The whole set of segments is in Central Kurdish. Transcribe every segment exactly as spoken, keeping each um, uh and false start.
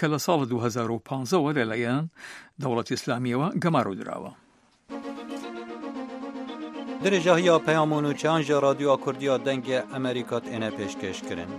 کە لە ساڵ دوو هەزار و پانزەوە لەلایەن دەوڵەتی ئیسلامیەوە گەماڕوودراوە. درێژە هەیە پەیامۆن و چیانژە رادیۆ کوردیا دەنگە ئەمریکات ئێنە پێشکەشکردن.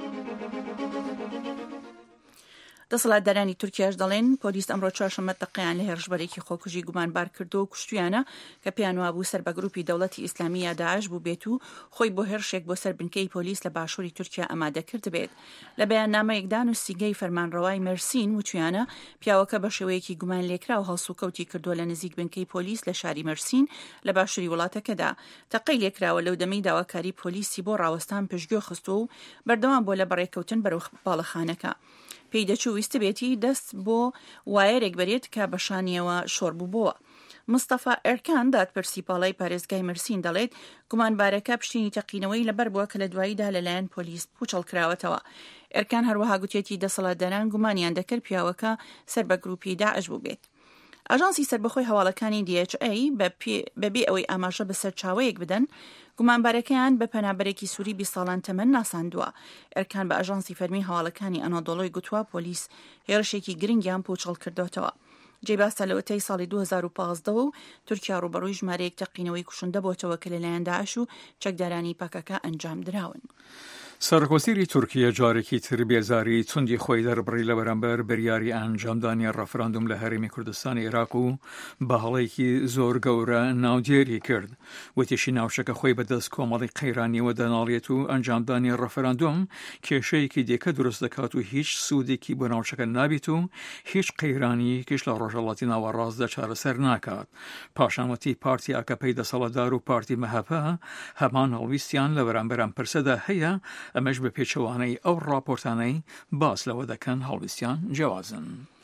دەسەڵاتدارانی تورکیاش دەڵێن پۆلیس ئەمڕۆ چوارشەممە تەقەیان لە هێرشبەرێکی خۆکوژی گومانبار کردو و کوشتیانە کە پێیان وابوو سەر بە گروپی دەوڵەتی ئیسلامی یا داعش بوو بێت و خۆی بۆ هێرشێک بۆ سەر بنکەی پۆلیس لە باشووری تورکیا ئامادە کرد بێت. لە بەیاننامەیەکدا نووسینگەی فەرمانڕەوای مەرسین وتویانە پیاوەکە بە شێوەیەکی گومان لێکرا و هەڵسوکەوتی کردووە لە نزیک بنکەی پۆلیس لە شاری مەرسین لە باشووری وڵاتەکەدا. تەقەی لێکراوە لەو دەمەی داواکاری پۆلیسی بۆ ڕاوەستان پشتگوێ خستووە و بەردەوام بۆ لە بەڕێکەوتن بەرەو باڵەخانەکە. پێی دەچوو ویستە بێتی دەست بۆ وایەرێک بەرێت کە بەشانیەوە شۆڕ بووبووە. مستەفا ئەرکان دادپرسی پاڵای پارێزگای مەرسین دەڵێت گومانبارەکە پشتینی تەقینەوەی لەبەر بووە کە لە دواییدا لەلایەن پۆلیس پوچەڵ کراوەتەوە. ئەرکان هەروەها گوتێتی دەسەڵاتداران گومانیان دەکرد پیاوەکە سەر بە گروپی داعش بوو بێت. ئاژانسی سەربەخۆی هەواڵەکانی دی ئەیچ ئەی بەبێ ئەوەی ئاماژە بەسەر چاوەیەک بدەن گومانبارەکەیان بە پەنابەرێکی سووری بیست ساڵان تەمەن ناساندووە. ئەرکان بە ئاژانسی فەرمی هەواڵەکانی ئەنادۆڵۆی گوتووە پۆلیس هێرشێکی گرنگیان پوچەڵ کردوتەوە. جێباسە لە وتەی ساڵی دوو هەزار و پانزدە و تورکیا ڕوبەڕووی ژمارەیەک تەقینەوەی کوشندە بۆتەوە کە لەلایەن داعش و چەکدارانی پاکەکە ئەنجام دراون. سەرکۆسیری تورکیا جارێکی تر بێزاری چوندی خۆی دەربڕی لە بەرامبەر بریاری ئەنجامدانی ڕەفراندوم لە هەرێمی کوردستانی عێراق و بە هەڵەیەکی زۆر گەورە ناودێری کرد. وتیشی ناوچەکە خۆی بەدەست کۆمەڵی قەیرانیەوە دەناڵێت و ئەنجامدانی ڕەفراندوم کێشەیەکی دیکە دروست دەکات و هیچ سوودێکی بۆ ناوچەکە نابێت و هیچ قەیرانیەکیش لە ڕۆژهەڵاتی ناوەڕاستدا چارەسەر ناکات. پاشانوەتی پارتی ئاکەپەی دەسەڵاتدار و پارتی مەهەپە هەمان هەڵویستیان لە بەرامبەران پرسەدا هەیە، ئەمەش بە پێچەوانەی ئەو ڕاپۆرتانەی باس لەوە دەکەن هەڵویستیان جیاوازن.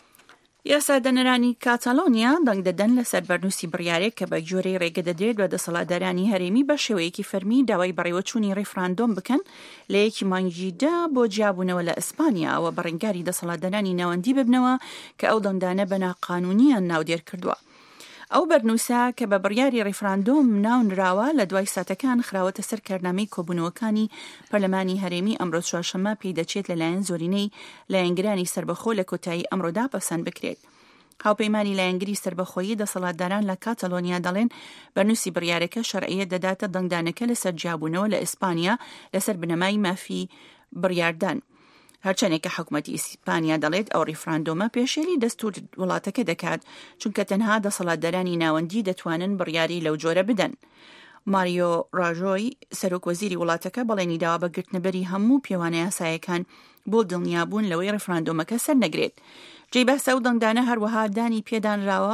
یاسادەنەرانی کاتالۆنیا دەنگ دەدەن لەسەر بەرنووسی بڕیارێک کە بە جۆرەی ڕێگە دەدرێت بە دەسەڵاتدارانی هەرێمی بە شێوەیەکی فەرمی داوای بەڕێوەچوونی ڕێفراندۆم بکەن لە یەکی مانگیدا بۆ جیابوونەوە لە ئیسپانیا ئەوە بەڕێنگاری دەسەڵاتدارانی ناوەندی ببنەوە کە ئەو دەنگدانە بە ناقانونیان ناودێر کردووە. ئەو بەرنووسە کە بە بڕیاری ڕێفراندۆم ناونراوە لە دوای ساتەکان خراوەتە سەر کارنامەی کۆبوونەوەکانی پەرلەمانی هەرێمی ئەمڕۆ چوارشەممە پێی دەچێت لەلایەن زۆرینەی لایەنگرانی سربەخۆ لە کۆتایی ئەمڕۆدا پەسەند بکرێت. هاوپەیمانی لایەنگری سربەخۆیی دەسەڵاتداران لە کاتەلۆنیا دەڵێن بەرنووسی بڕیارەکە شەرعیەت دەداتە دەنگدانەکە لەسەر جیابوونەوە لە ئیسپانیا لەسەر بنەمای مافی بڕیاردان. هەرچەنێکە حکوومەتی ئیسپانیا دەڵێت ئەو ڕێفراندۆمە پێشێلی دەستور وڵاتەکە دەکات چونکە تەنها دەسەڵاتدارانی ناوەندی دەتوانن بڕیاری لەو جۆرە بدەن. ماریۆ ڕاژۆی سەرۆکوەزیری وڵاتەکە بەڵێنی داوا بە گرتنەبەری هەموو پێوانە یاسایەکان بۆ دڵنیابوون لەوەی ڕێفراندۆمەکە سەر نەگرێت. جێباسە ئەو دەنگدانە هەروەها دانی پێدانراوە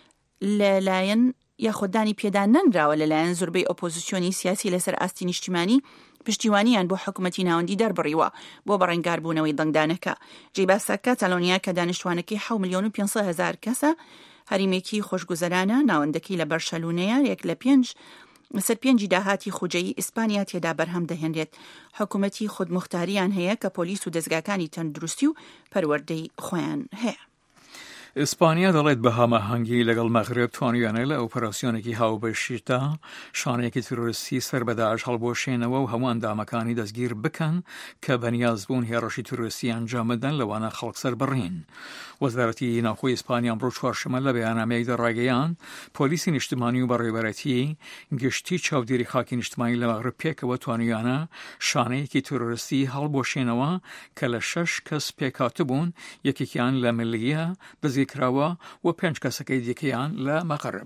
لەلایەن یاخۆدانی پێدان نەنراوە لەلایەن زۆربەی ئۆپۆزیسیۆنی سیاسی لەسەر ئاستی نیشتیمانی پشتیوانیان بۆ حکوومەتی ناوەندی دەربڕیوە بۆ بەڕێنگاربوونەوەی دەنگدانەکە. جێباسە کاتالۆنیا کە دانیشتوانەکەی حەوت ملیۆن و پێنجسەد هەزار کەسە هەریمێکی خۆشگوزەرانە ناوەندەکەی لە بەرشەلونەیە یەک لە پێنج سەر پێنجی داهاتی خوجەیی ئیسپانیا تێدا بەرهەم دەهێنرێت. حکوومەتی خودمختاریان هەیە کە پۆلیس و دەزگاکانی تەندروستی و پەروەردەی خۆیان هەیە. ئیسپانیا دەڵێت بە هەماهەنگی لەگەڵ مەغرب توانیویانە لە ئۆپەراسیۆنێکی هاوبەشیدا شانەیەکی تروریستی سەر بە داعش هەڵبۆشێنەوە و هەموو ئەندامەکانی دەستگیر بکەن کە بەنیاز بوون هێرشی تروریستی ئەنجام بدەن لەوانە خەڵک سەر بڕین. وەزارەتی ناوخۆی ئیسپانیا ئەمڕۆ چوارشەممە لە بەیاننامەیەکدا ڕاگەیاند پۆلیسی نیشتیمانی و بەڕێوەبەرەتی گشتی چاودێری خاکی نیشتیمانی لە مەغرب پێکەوە توانیویانە شانەیەکی تروریستی هەڵبۆشێنەوە کە لە شەش کەس پێکهاتبوون، یەکێکیان لە ملیە دەزیکراوە و پێنج کەسەکەی دیکەیان لە مەغرب.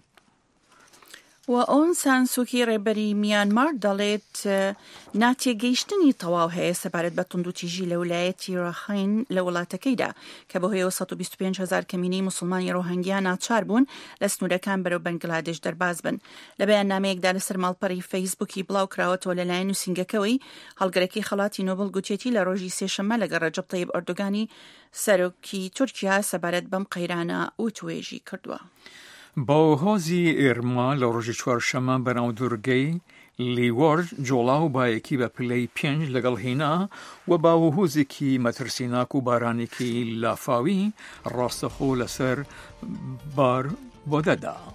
و ئۆن سان سووکی ڕێبەری میانمار دەڵێت ناتێگەیشتنی تەواو هەیە سەبارەت بە توندوتیژی لە ویلایەتی ڕاخین لە وڵاتەکەیدا کە بەهۆیەوە سەد و بیست و پێنج هەزار کەمینەی موسڵمانی ڕۆهەنگیا ناچار بوون لە سنوورەکان بەرەو بەنگلادێش دەرباز بن. لە بەیاننامەیەکدا لەسەر ماڵپەڕی فەیسبووکی بڵاو کراوەتەوە لەلایەن نووسینگەکەوەی هەڵگەرەکەی خەڵاتی نۆبڵ گوتێتی لە ڕۆژی سێشەممە لەگەڵ ڕەجەب تەیب ئەردۆگانی سەرۆکی تورکیا سەبارەت بەم قەیرانە وتوێژی کردووە. باوهۆزی ئێرما لە ڕۆژی چوارشەممە بەناو دوورگەی لیوەرج جۆڵا و بایەکی بە پلەی پێنج لەگەڵ هێنا و باوهۆزێکی مەترسیناک و بارانێکی لافاوی ڕاستەخۆ لەسەر بار بۆ دەدا.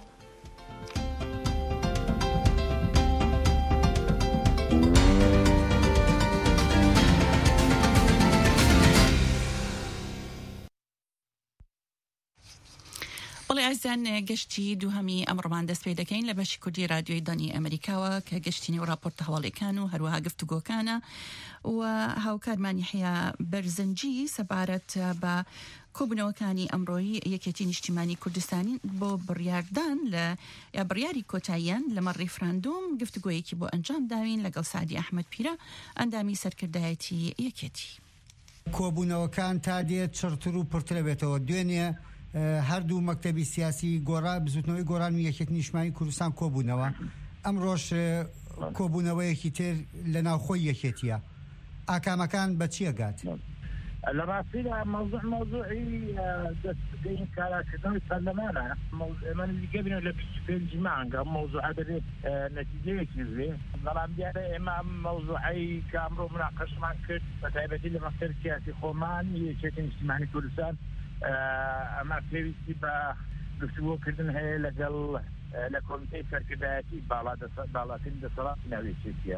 بەڵێ ئازان گەشتی دووهەمی ئەمڕۆمان دەست پێ دەکەین لە بەشی کوردی رادیۆی دانی ئەمریکاوە کە گەشتینی و راپۆرتە هەواڵەکان و هەروەها گفتوگۆکانە و هاوکارمانی هەیە بەرزنجی سەبارەت بە کۆبوونەوەکانی ئەمڕۆیی یەکێتی نیشتیمانی کوردستانی بۆ بڕیاردان لە یا بڕیاری کۆتاییان لەمە ڕێفراندۆم گفتوگۆیەکی بۆ ئەنجام داوین لەگەڵ سعدی ئەحمەد پیرە ئەندامی سەرکردایەتی یەکێتی. کۆبوونەوەکان تا دێت چڕتر و پڕترە بێتەوە دوێنێ هەردوو مەکتەبی سیاسی گۆڕا بزوتنەوەی گۆڕان و یەکێتی نیشتیمانی کوردستان کۆبوونەوە ئەمڕۆژ کۆبوونەوەیەکی تر لە ناوخۆی یەکێتیە ئاکامەکان بە چیەگات؟ لە ڕاستیدا مەوزوع مەوزوعی دەستگەی کاراکردنەوەی پەرلەمانە ئێمە نزیکە بینەوە لە بیست و پێنج مانگە مەوزوعە دەبێت نەتیجەیەکی بێ بەڵام دیارە ئێمە مەوزوعەی کە ئەمڕۆ مناقەشمان کرد بە تایبەتی لە مەکتەبی سیاسی خۆمان یەکێتی نیشتیمانی کوردستان ئەمە پێویستی بە گفتوگۆکردن هەیە لەگەڵ لە کۆمیتەی سەرکردایەتی باڵاترین دەسەڵاتی ناوێچێتیە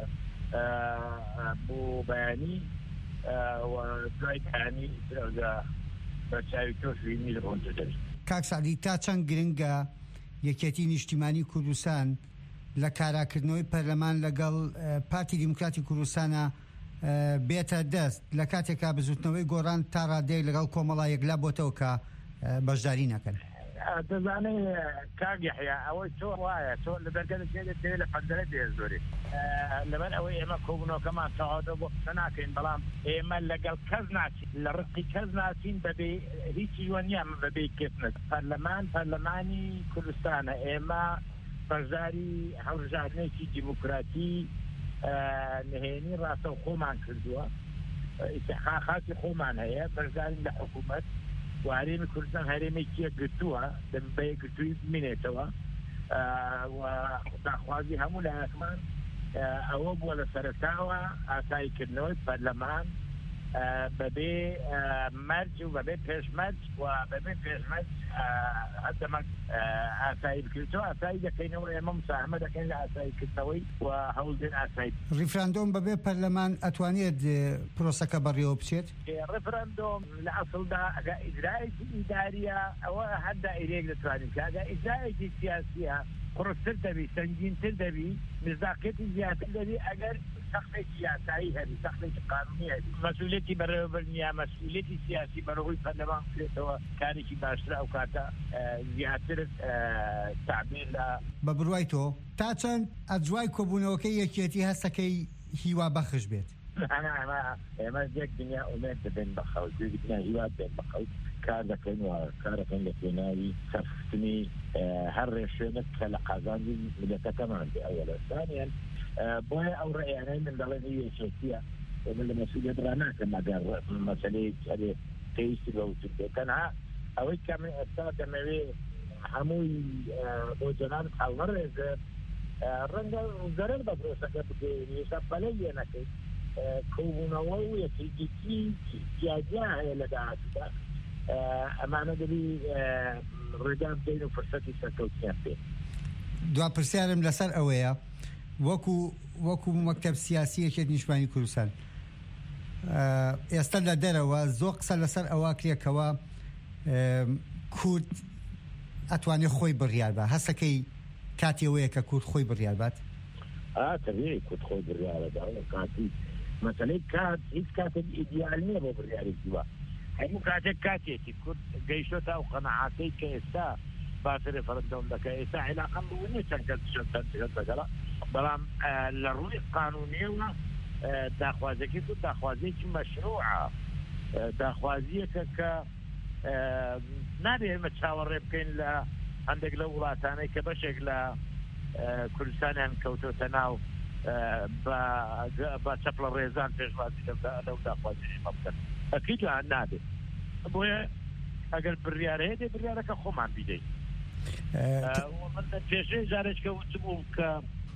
بۆ بەیانی و دوای بەیانی بەرچاوی تۆشوینی لە ڕۆنجە دەبێت. کاک سعدی تا چەند گرنگە یەکێتی نیشتیمانی کوردستان لە کاراکردنەوەی پەرلەمان لەگەڵ پارتی دیموکراتی کوردستانە بێتە دەست لە کاتێکا بزوتنەوەی گۆڕان تا ڕادەیەک لەگەڵ کۆمەڵا یەکلا بۆتەوە کە بەشداری نەکەن؟ دەزانێ کاک یەحیا ئەوەی تۆ وایە تۆ لە بەرگەرت دەوێت لە پەنجەرە دێ زۆری لەبەر ئەوەی ئێمە کۆبوونەوەکەمان تەواو بۆ قسە ناکەین بەڵام ئێمە لەگەڵ کەس ناچین لە ڕقی کەس ناچین بەبێ هیچی وەنیان بەبێ کێتنت پەرلەمان پەرلەمانی کوردستانە ئێمە بەشداری هەڵبژاردنێکی دیموکراتی نهێنی ڕاستە و خۆمان کردووە ئیستحقاقاتی خۆمان هەیە بەشدارین لە حکوومەت و هەرێمی کوردستان هەرێمێکی یەکگرتووە بە یەکگرتووی بمێنێتەوە و داخوازی هەموو لایەکمان ئەوە بووە لە سەرەتاوە ئاساییکردنەوەی پەرلەمان بەبێ مەرج و بەبێ پێشمەرج و بەبێ پێشمەرج هەردەمەک ئاسایی بکرێتەوە ئاسایی دەکەینەوە ئێمە مساهمە دەکەین لە ئاساییکردنەوەی و هەوڵدێن ئاسایی ریفراندۆم بەبێ پەرلەمان ئەتوانێت پرۆسەکە بەڕێوە بچێت؟ ریفراندۆم لە ئەسڵدا ئەگە ئیجرایەکی ئیداریە ئەوە هەر دائیرەیەک دەتوانین کە ئەگە ئیجرایەکی سیاسیە قڕستر دەبی سەنگینتر دەبی مزاقێتی زیاتر دەبی ئەگەر سەختێکی یاسایی هەبی سەختێکی قانونی هەبی مەسئولێتی بەڕێوەبەر نیە مەسئولێتی سیاسی بەڕەوەی پەرلەمان بکرێتەوە کارێکی باشتر ئەو کاتە زیاتر تعبیر لە بە بڕوای تۆ تا چەند ئەجوای کۆبوونەوەکەی یەکێتی هەستەکەی هیوا بەخش بێت؟ ئێمە یەک دنیا ئومێد دەبێن بە خەوت دنیا هیوا بێن بە خەوت کار دەکەین و کارەکەن لە پێناوی سەرفتنی هەر ڕێشوێنێک کە لە قازانجی ملەتەکەمان بێ ئەوەلە ثانیان بۆیە ئەو ڕێیانەی من دەڵێن یەکێتیە من لە مەسئولیت ڕاناکەم ئەگەر مەسەلەی هەرێ پێویستی بەوتر بێت تەنها ئەوەی کە من ئێستا دەمەوێ هەمووی بۆ جەناب هەڵمەڕێزە ڕەنگە زەرەر بە پرۆسەکە بکەین ئێستا پەلەی لێ نەکەین کۆبوونەوە و یەکێتی جیاجیا هەیە لە داهاتوودا ئەمانە دەبی ڕێگان بدەین و فرسەتی سەرکەوتنیان پێ. دوا پرسیارم لەسەر ئەوەیە وەکو وەکو مەکتەب سیاسی یەکێتی نیشتیمانی کوردستان ئێستا لە دەرەوە زۆر قسە لەسەر ئەوە کرێکەوە کورد ئەتوانێت خۆی بڕیار بە هەستەکەی کاتێوەیە کە کورد خۆی بڕیار بات؟ ئاتەوێ کورد خۆی بڕیارەدا کاتی مەسەلەی کات هیچ کاتێک ئیدیال نییە بۆ بڕیارێکی وە هەموو کاتێک کاتێکی کورد گەیشتۆتە ئەو قەنەعاتەی کە ئێستا باسی ڕێفەرەندۆم دەکە ئێستا عێلاقەم بوونی چەند کەس چەند دەگەڵا بەڵام لە ڕووی قانونیەوە داخوازێکی کورد داخوازێکی مەشروعە داخوازیەکە کە نابێت ئێمە چاوەڕێ بکەین لە هەندێک لە وڵاتانەی کە بەشێک لە کوردستانیان کەوتۆتە ناو بە چەپڵە ڕێزان پێشوازی لەو داخوازی مەبکەن ئەکید لەهان نابێت بۆیە ئەگەر بڕیارەیە دێ بڕیارەکە خۆمان بیدەین من پێشەی جارێککە وتبوو کە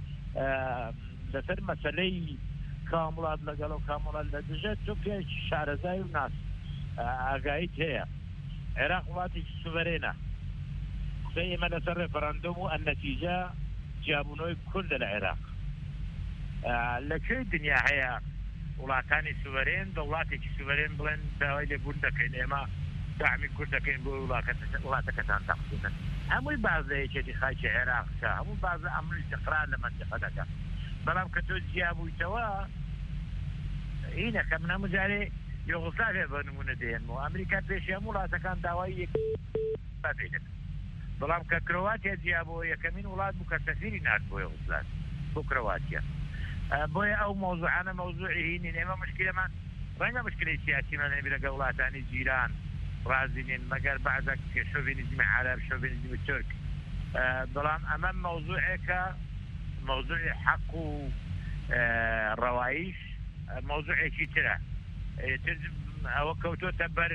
لەسەر مەسەلەی کامڵات لەگەڵ و کامڵات لە دژێت تۆ پێی شارەزای و ناس ئاگاییت هەیە عێراق وڵاتێکی سوڤەرێنە قسەی ئێمە لەسەر ڕێفەرەندۆم و ئەنەتیجە جیابوونەوەی کوردە لە عێراق لەکوێ دنیا هەیە وڵاتانی سوڤەرێن بە وڵاتێکی سوڤەرێن بڵێن داوای لێبوون دەکەین ئێمە داعمی کوردەکەین بۆ وڵاتەکەتان تەقسیمن هەمووی باز لە یەکێتی خاکی عێراقکە هەموو باز ئەمن استقرار لە منطقە دەکەن بەڵام کە تۆ جیا بوویتەوە هینە کە من هەموو جارێ یوغۆسلاڤیا بە نمونە دێنمەوە ئەمریکا پێشی هەموو وڵاتەکان داوای یەک دەکەن بەڵام کە کرۆاتیا جیا بۆ یەکەمین وڵات بوو کە سەفیری نات بۆ یوغۆسلاڤ بۆ کرۆاتیا بۆیە ئەو مۆزوعانە مەوزوعی هینین ئێمە مشکلەمان ڕەنگە مشکلەی سیاسیمان هەبێت لەگەڵ وڵاتانی جیران رازینين مقر بعدك شوفينيزم عرب شوفينيزم ترك بلام امام موضوعك موضوع حق الروايش موضوع كتير ترجم او كوتو تبر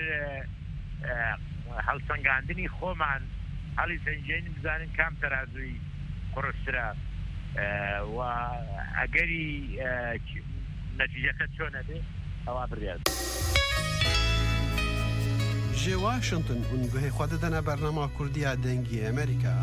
هل سنگاندني خومان هل سنجين بزانين كام ترازوي قرصرا و اگری نتیجه شونه دي او برياض جي واشنطن ونگوهی خود دنا برنامه کردی دنگی امریکا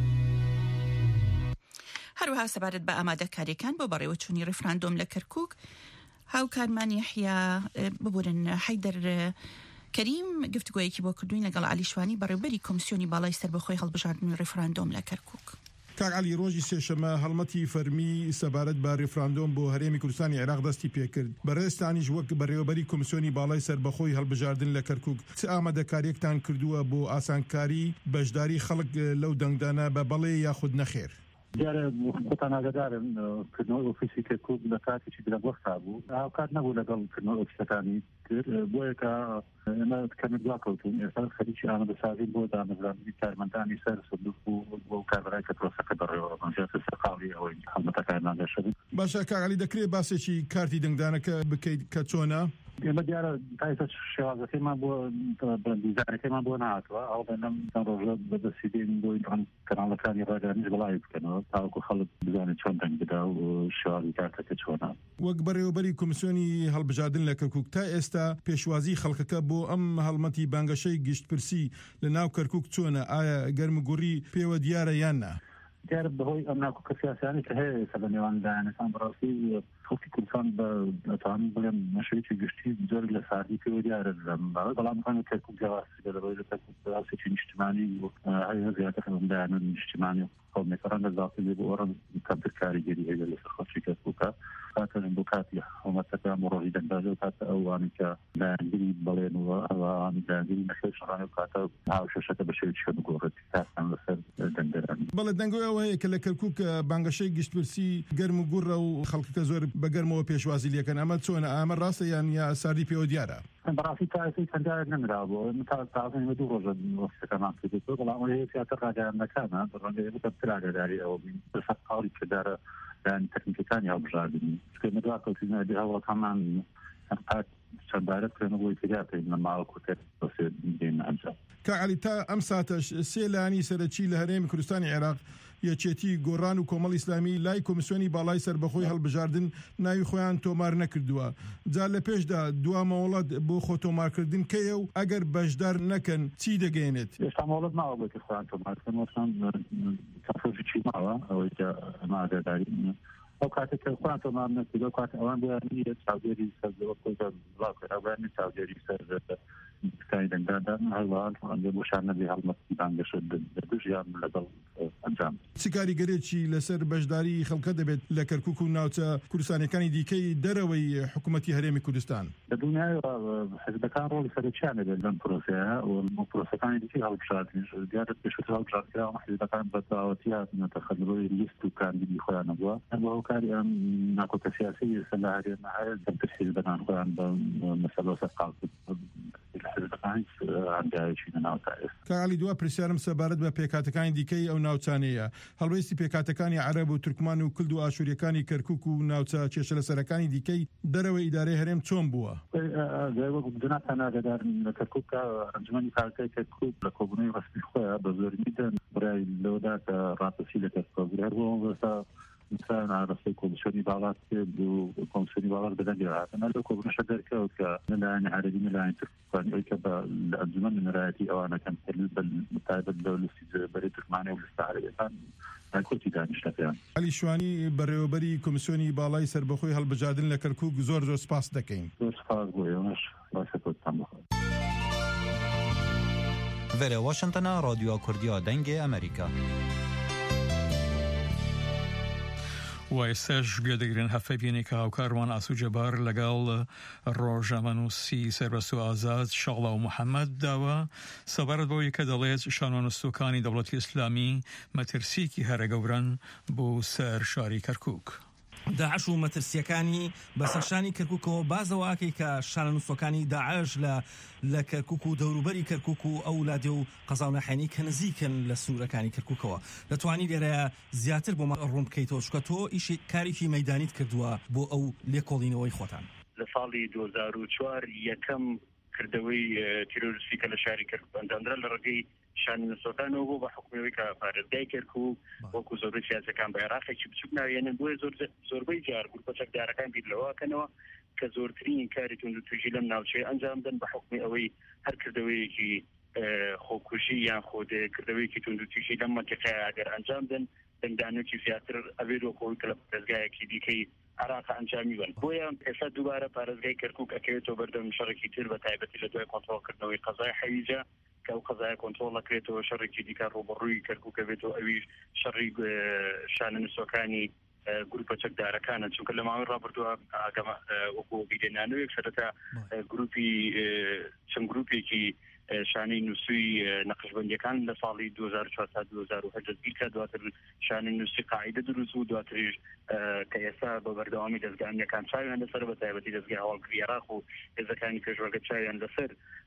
هەروەها سەبارەت بە ئامادەکاریەکان بۆ بەڕێوەچوونی ڕێفراندۆم لە کەرکووک هاوکارمان یەحیا ببورن حەیدەر کەریم گفتگویەکی بۆ کردوین لەگەڵ عەلی شوانی بەڕێوەبەری کۆمیسیۆنی باڵای سەربەخۆی هەڵبژاردنی ڕێفراندۆم لە کەرکووک. کاک عەلی ڕۆژی سێشەمە هەڵمەتی فەرمی سەبارەت بە ڕێفراندۆم بۆ هەرێمی کوردستانی عێراق دەستی پێکرد بەڕێستانیش وەک بەڕێوەبەری کۆمیسیۆنی باڵای سەربەخۆی هەڵبژاردن لە کەرکووک چ ئامادەکاریەکتان کردووە بۆ ئاسانکاری بەشداری خەڵک لەو دەنگدانە بە بەڵێ یاخود نەخێر؟ دیارە خۆتان ئاگادارن کردنەوەی ئۆفیسی کەرکووک لە کاتێکی درەنگوەختا بوو هاوکات نەبوو لەگەڵ کردنەوەی ئۆفیسەکانی کرد بۆیە کە ئێمە کەمێ دواکەوتوین ئێستا خەریکی ئامادەسازی بۆ دامەزراندنی کارمەندانی سەر سندوق و بۆ کاربەرای کە پرۆسەکە بەڕێوە بەنجێتە سەرقاڵی ئەوەی هەڵمەتەکانمان دەشەبێت. باشە کاک عەلی دەکرێت باسێکی کارتی دەنگدانەکە بکەیت کە چۆنە؟ ئێمە دیارە تایسە شێوازەکەیمان بۆ دیزانەکەیمان بۆ نهاتوە ئەو بەنەم ڕۆژە بەدەستیدێن بۆی کەناڵەکانی ڕاگەانیش بەڵای بکەنەوە تاوەکو خەڵک بزانێت چۆن دەنگ بدا و شێوازی کارتەکە چۆنە. وەک بەڕێوەبەری کۆمیسیۆنی هەڵبژاردن لە کەرکووک تا ئێستا پێشوازی خەڵکەکە بۆ ئەم هەڵمەتی بانگەشەی گشتپرسی لە ناو کەرکووک چۆنە؟ ئایا گەرمگوڕی پێوە دیارە یان نا؟ دیارە بەهۆی ئەم ناکۆکە سیاسیانی کە هەیە ئێستا لە نێوان لایەنەکان بەڕاستی خەڵکی کوردستان بە دەتوانین بڵێم مەشەوێکی گشتی زۆر لە ساردی پێوە دیارە لەم بابەت بەڵام بەڵام کەرکووک جیاوازی لەبەرەوەی لە کەرکووک بەڕاستێکی نیشتیمانی و هەیە زیاتر لەم لایەنە نیشتیمانی و قەومێکەران لەذاتی لێ بۆ ئەڕەن کەمتر کاریگەری هەیە لەسەر خەڵکی کەرکووکە کاتەن بۆ کاتی حکوومەتەکە بۆ ڕۆژی دەنگدازی و کاتە ئەوانی کە لایەنگیری بەڵێن و ئەوانی لایەنگیری نەخێر شەڕانە و کاتە هاوشەشەکە بەشێوەیەکی کە بگۆڕێت کاتان لەسەر دەنگدەرانی. بەڵێ دەنگۆی ئەوەیە کە لە کەرکووک بانگەشەی گشتپرسی گەرم و گوڕە و خەڵکەکە زۆر بەگەرمەوە پێشوازی لێکەن ئەمە چۆنە؟ ئەمە ڕاستە یان یا ساردی پێوە دیارە؟ بەڕاستی تاسی چەندجار نەمرابوو تازانمە دوو ڕۆژە وەختەکەمان کردێتەوە بەڵام ئەوەیە زیاتر ڕاگەیاندەکانە ڕەنگە بکەم تر ئاگاداری ئەوە بین سەرقاڵی کردارە لایەن تەکنیکەکانی هەڵبژاردننی چکە دواکەوتینە هەوڵەکانمان چەندبارەت کردن بۆی تیا پێین لە ماوە کورتێک بەسێ دێنە ئەنجام. کاک عەلی تا ئەم ساتەش سێ لایەنی سەرەکی لە هەرێمی کوردستانی عێراق یەکێتی گۆڕان و کۆمەڵ ئیسلامی لای کۆمیسیۆنی باڵای سەربەخۆی هەڵبژاردن ناوی خۆیان تۆمار نەکردووە. جا لە پێشدا دوا مەوڵەت بۆ خۆ تۆمارکردن کەیە و ئەگەر بەشدار نەکەن چی دەگەێنێت؟ ئێستا مەوڵەت ماوە بۆ کە خۆیان تۆمارکردن وەختان کەفۆزی ماوە ئەوەی کە ئەمە ئاگاداری ئەو کاتێک کە خۆیان تۆمار نەکرد ئەو کاتە ئەوان بۆیانی چاودێری سەر بڵاوکرد ئەوانی چاودێری سەر سکای دەنگدادان هەڵوان بۆ شانەبی هەڵمەتی بانگەشە دەژیان لەگەڵ ئەنجام. چ کاریگەرێکی لەسەر بەشداری خەڵکە دەبێت لە کەرکووک و ناوچە کوردستانەکانی دیکەی دەرەوەی حکوومەتی هەرێمی کوردستان؟ لە دنیاوە حزبەکان ڕۆڵی سەرەکییان دەبێت لەم پرۆسەیە و پرۆسەکانی دیکەی هەڵبژاردنیش دیارە پێشووتر هەڵبژاردکراوە حزبەکان بە تەواوەتی هاتنە تەخەلوی لیست و کاندیدی خۆیان نەبووە هەر بە هۆکاری ئەم ناکۆکە سیاسی لە هەرێمە هەیە دەمتر حزبەکان خۆیان بە مەسەلە سەرقاڵ کاغالی دوا پرسیارم سەبارەت بە پێکاتەکانی دیکەی ئەو ناوچانەیە هەڵوێستی پێکاتەکانی عەرەب و تورکمان و کلد و ئاشوریەکانی کەرکووک و ناوچە کێشە لە سەرەکانی دیکەی دەرەوەی ئیدارەی هەرێم چۆن بووە؟ دوناتان ئاگادارن لە کەرکووکە ئەنجومەنی کارگەری کەرکووک لە کۆبوونەوەی ڕەسمی خۆیان بە زۆرینیدەن برای لەوەدا کە ڕاپەسی لە کەرکووک هەر بۆ ئەوەستا مثلا عرفت کۆمیسیۆنی باڵات کرد و کۆمیسیۆنی باڵات بەدەنگی هاتن لە کۆبوونەشە دەرکەوت کە لەلایەن عەرەبی لەلایەن تورکمانی ئەوەی کە بە ئەنجومەن نەرایەتی ئەوانەکەن متابەت لە لستی بەرەی تورکمانیا و لستە عەرەبیەکان کورتی دانیشتەکەیان. عەلی شوانی بەڕێوەبەری کۆمیسیۆنی باڵای سەربەخۆی هەڵبژاردن لە کەرکووک زۆر زۆر سپاس دەکەین. زۆر سپاس بۆ ئێوەش باشە کۆتان بخۆن. لەڤێرە واشنگتنە رادیۆ کوردیا دەنگی ئەمریکا. و ئێستاش گوێدەگرن هەفەبینێک کە هاوکارمان ئاسوجەبار لەگەڵ ڕۆژەمەنووسی سەربەست و ئازاد شەغڵا و محەممەد داوە سەبارەت بەوەی کە دەڵێت شانۆنستوەکانی دەوڵەتی ئیسلامی مەترسیکی هەرە گەورەن بۆ سەر شاری کەرکووک. داعش و مەترسیەکانی بەسەرشانی کەرکووکەوە بازەوەکەی کە شانۆنستوەکانی داعش لە لە کەرکووک و دەوروبەری کەرکووک و ئەو لادێ و قەزاونەحێنی کە نزیکن لە سوورەکانی کەرکووکەوە دەتوانی لێرە زیاتر بۆ ڕوون بکەیتەوە چکە تۆ ئیشی کارێکی مەیدانیت کردووە بۆ ئەو لێکۆڵینەوەی خۆتان. لە ساڵی دوو هەزار و چوار یەکەم کردەوەی تیرۆریستی کە لە شاری کەرکووک ئەنجامدرا لە ڕێگەی شانۆنستوەکانەوە بۆ بە حکومەوەی کە پارێزگای کەرکووک وەکو زۆربەی سیاسەکان بە عێراقێکی بچووک ناوێنن بۆیە زۆربەی جار گروپە چەکدارەکان بیرلەوەکەنەوە کە زۆرترین کاری تونند و توێژی لەم ناوچەیە ئەنجام بدەن بە حکومی ئەوەی هەر کردەوەیەکی خۆکوژی یان خۆکردەوەیەکی تونند و توێژی لەم مەنتیقەیە ئەگەر ئەنجام بدەن دەنگدانێکی زیاتر ئەبێت وەکەوەی کە لە پارێزگایەکی دیکەی عراق ئەنجامی بن. بۆیە ئێستا دووبارە پارێزگای کەرکووک ئەکەوێتەوە بەردەم شەڕێکی تر بە تایبەتی لە دوای کۆنتڕۆڵکردنەوەی قەزای حەویجە کە ئەو قەزایە کۆنتڕۆڵ نەکرێتەوە شەڕێکی دیکە ڕوبەڕووی کەرکووکە بێتەوە ئەویش شەڕی شانۆنستوەکانی گروپە چەکدارەکانە چونکە لە ماوەی ڕابردووە وەکو بیرێنانەوەیەک سەرەتا گروپی چەند گروپێکی شانەی نووسوی نەقشبەندیەکان لە ساڵی دوو هەزار و چوار تا دوو هەزار و هەشت دەستگیرکە دواتر شانەی نووسی قاعیدە دروست و دواتریش کە ئێستا بە بەردەوامی دەستگاهەکان چاویان لەسەر بە تایبەتی دەستگای هەواڵگری عێراق و هێزەکانی پێشوەرگە چاویان لەسەر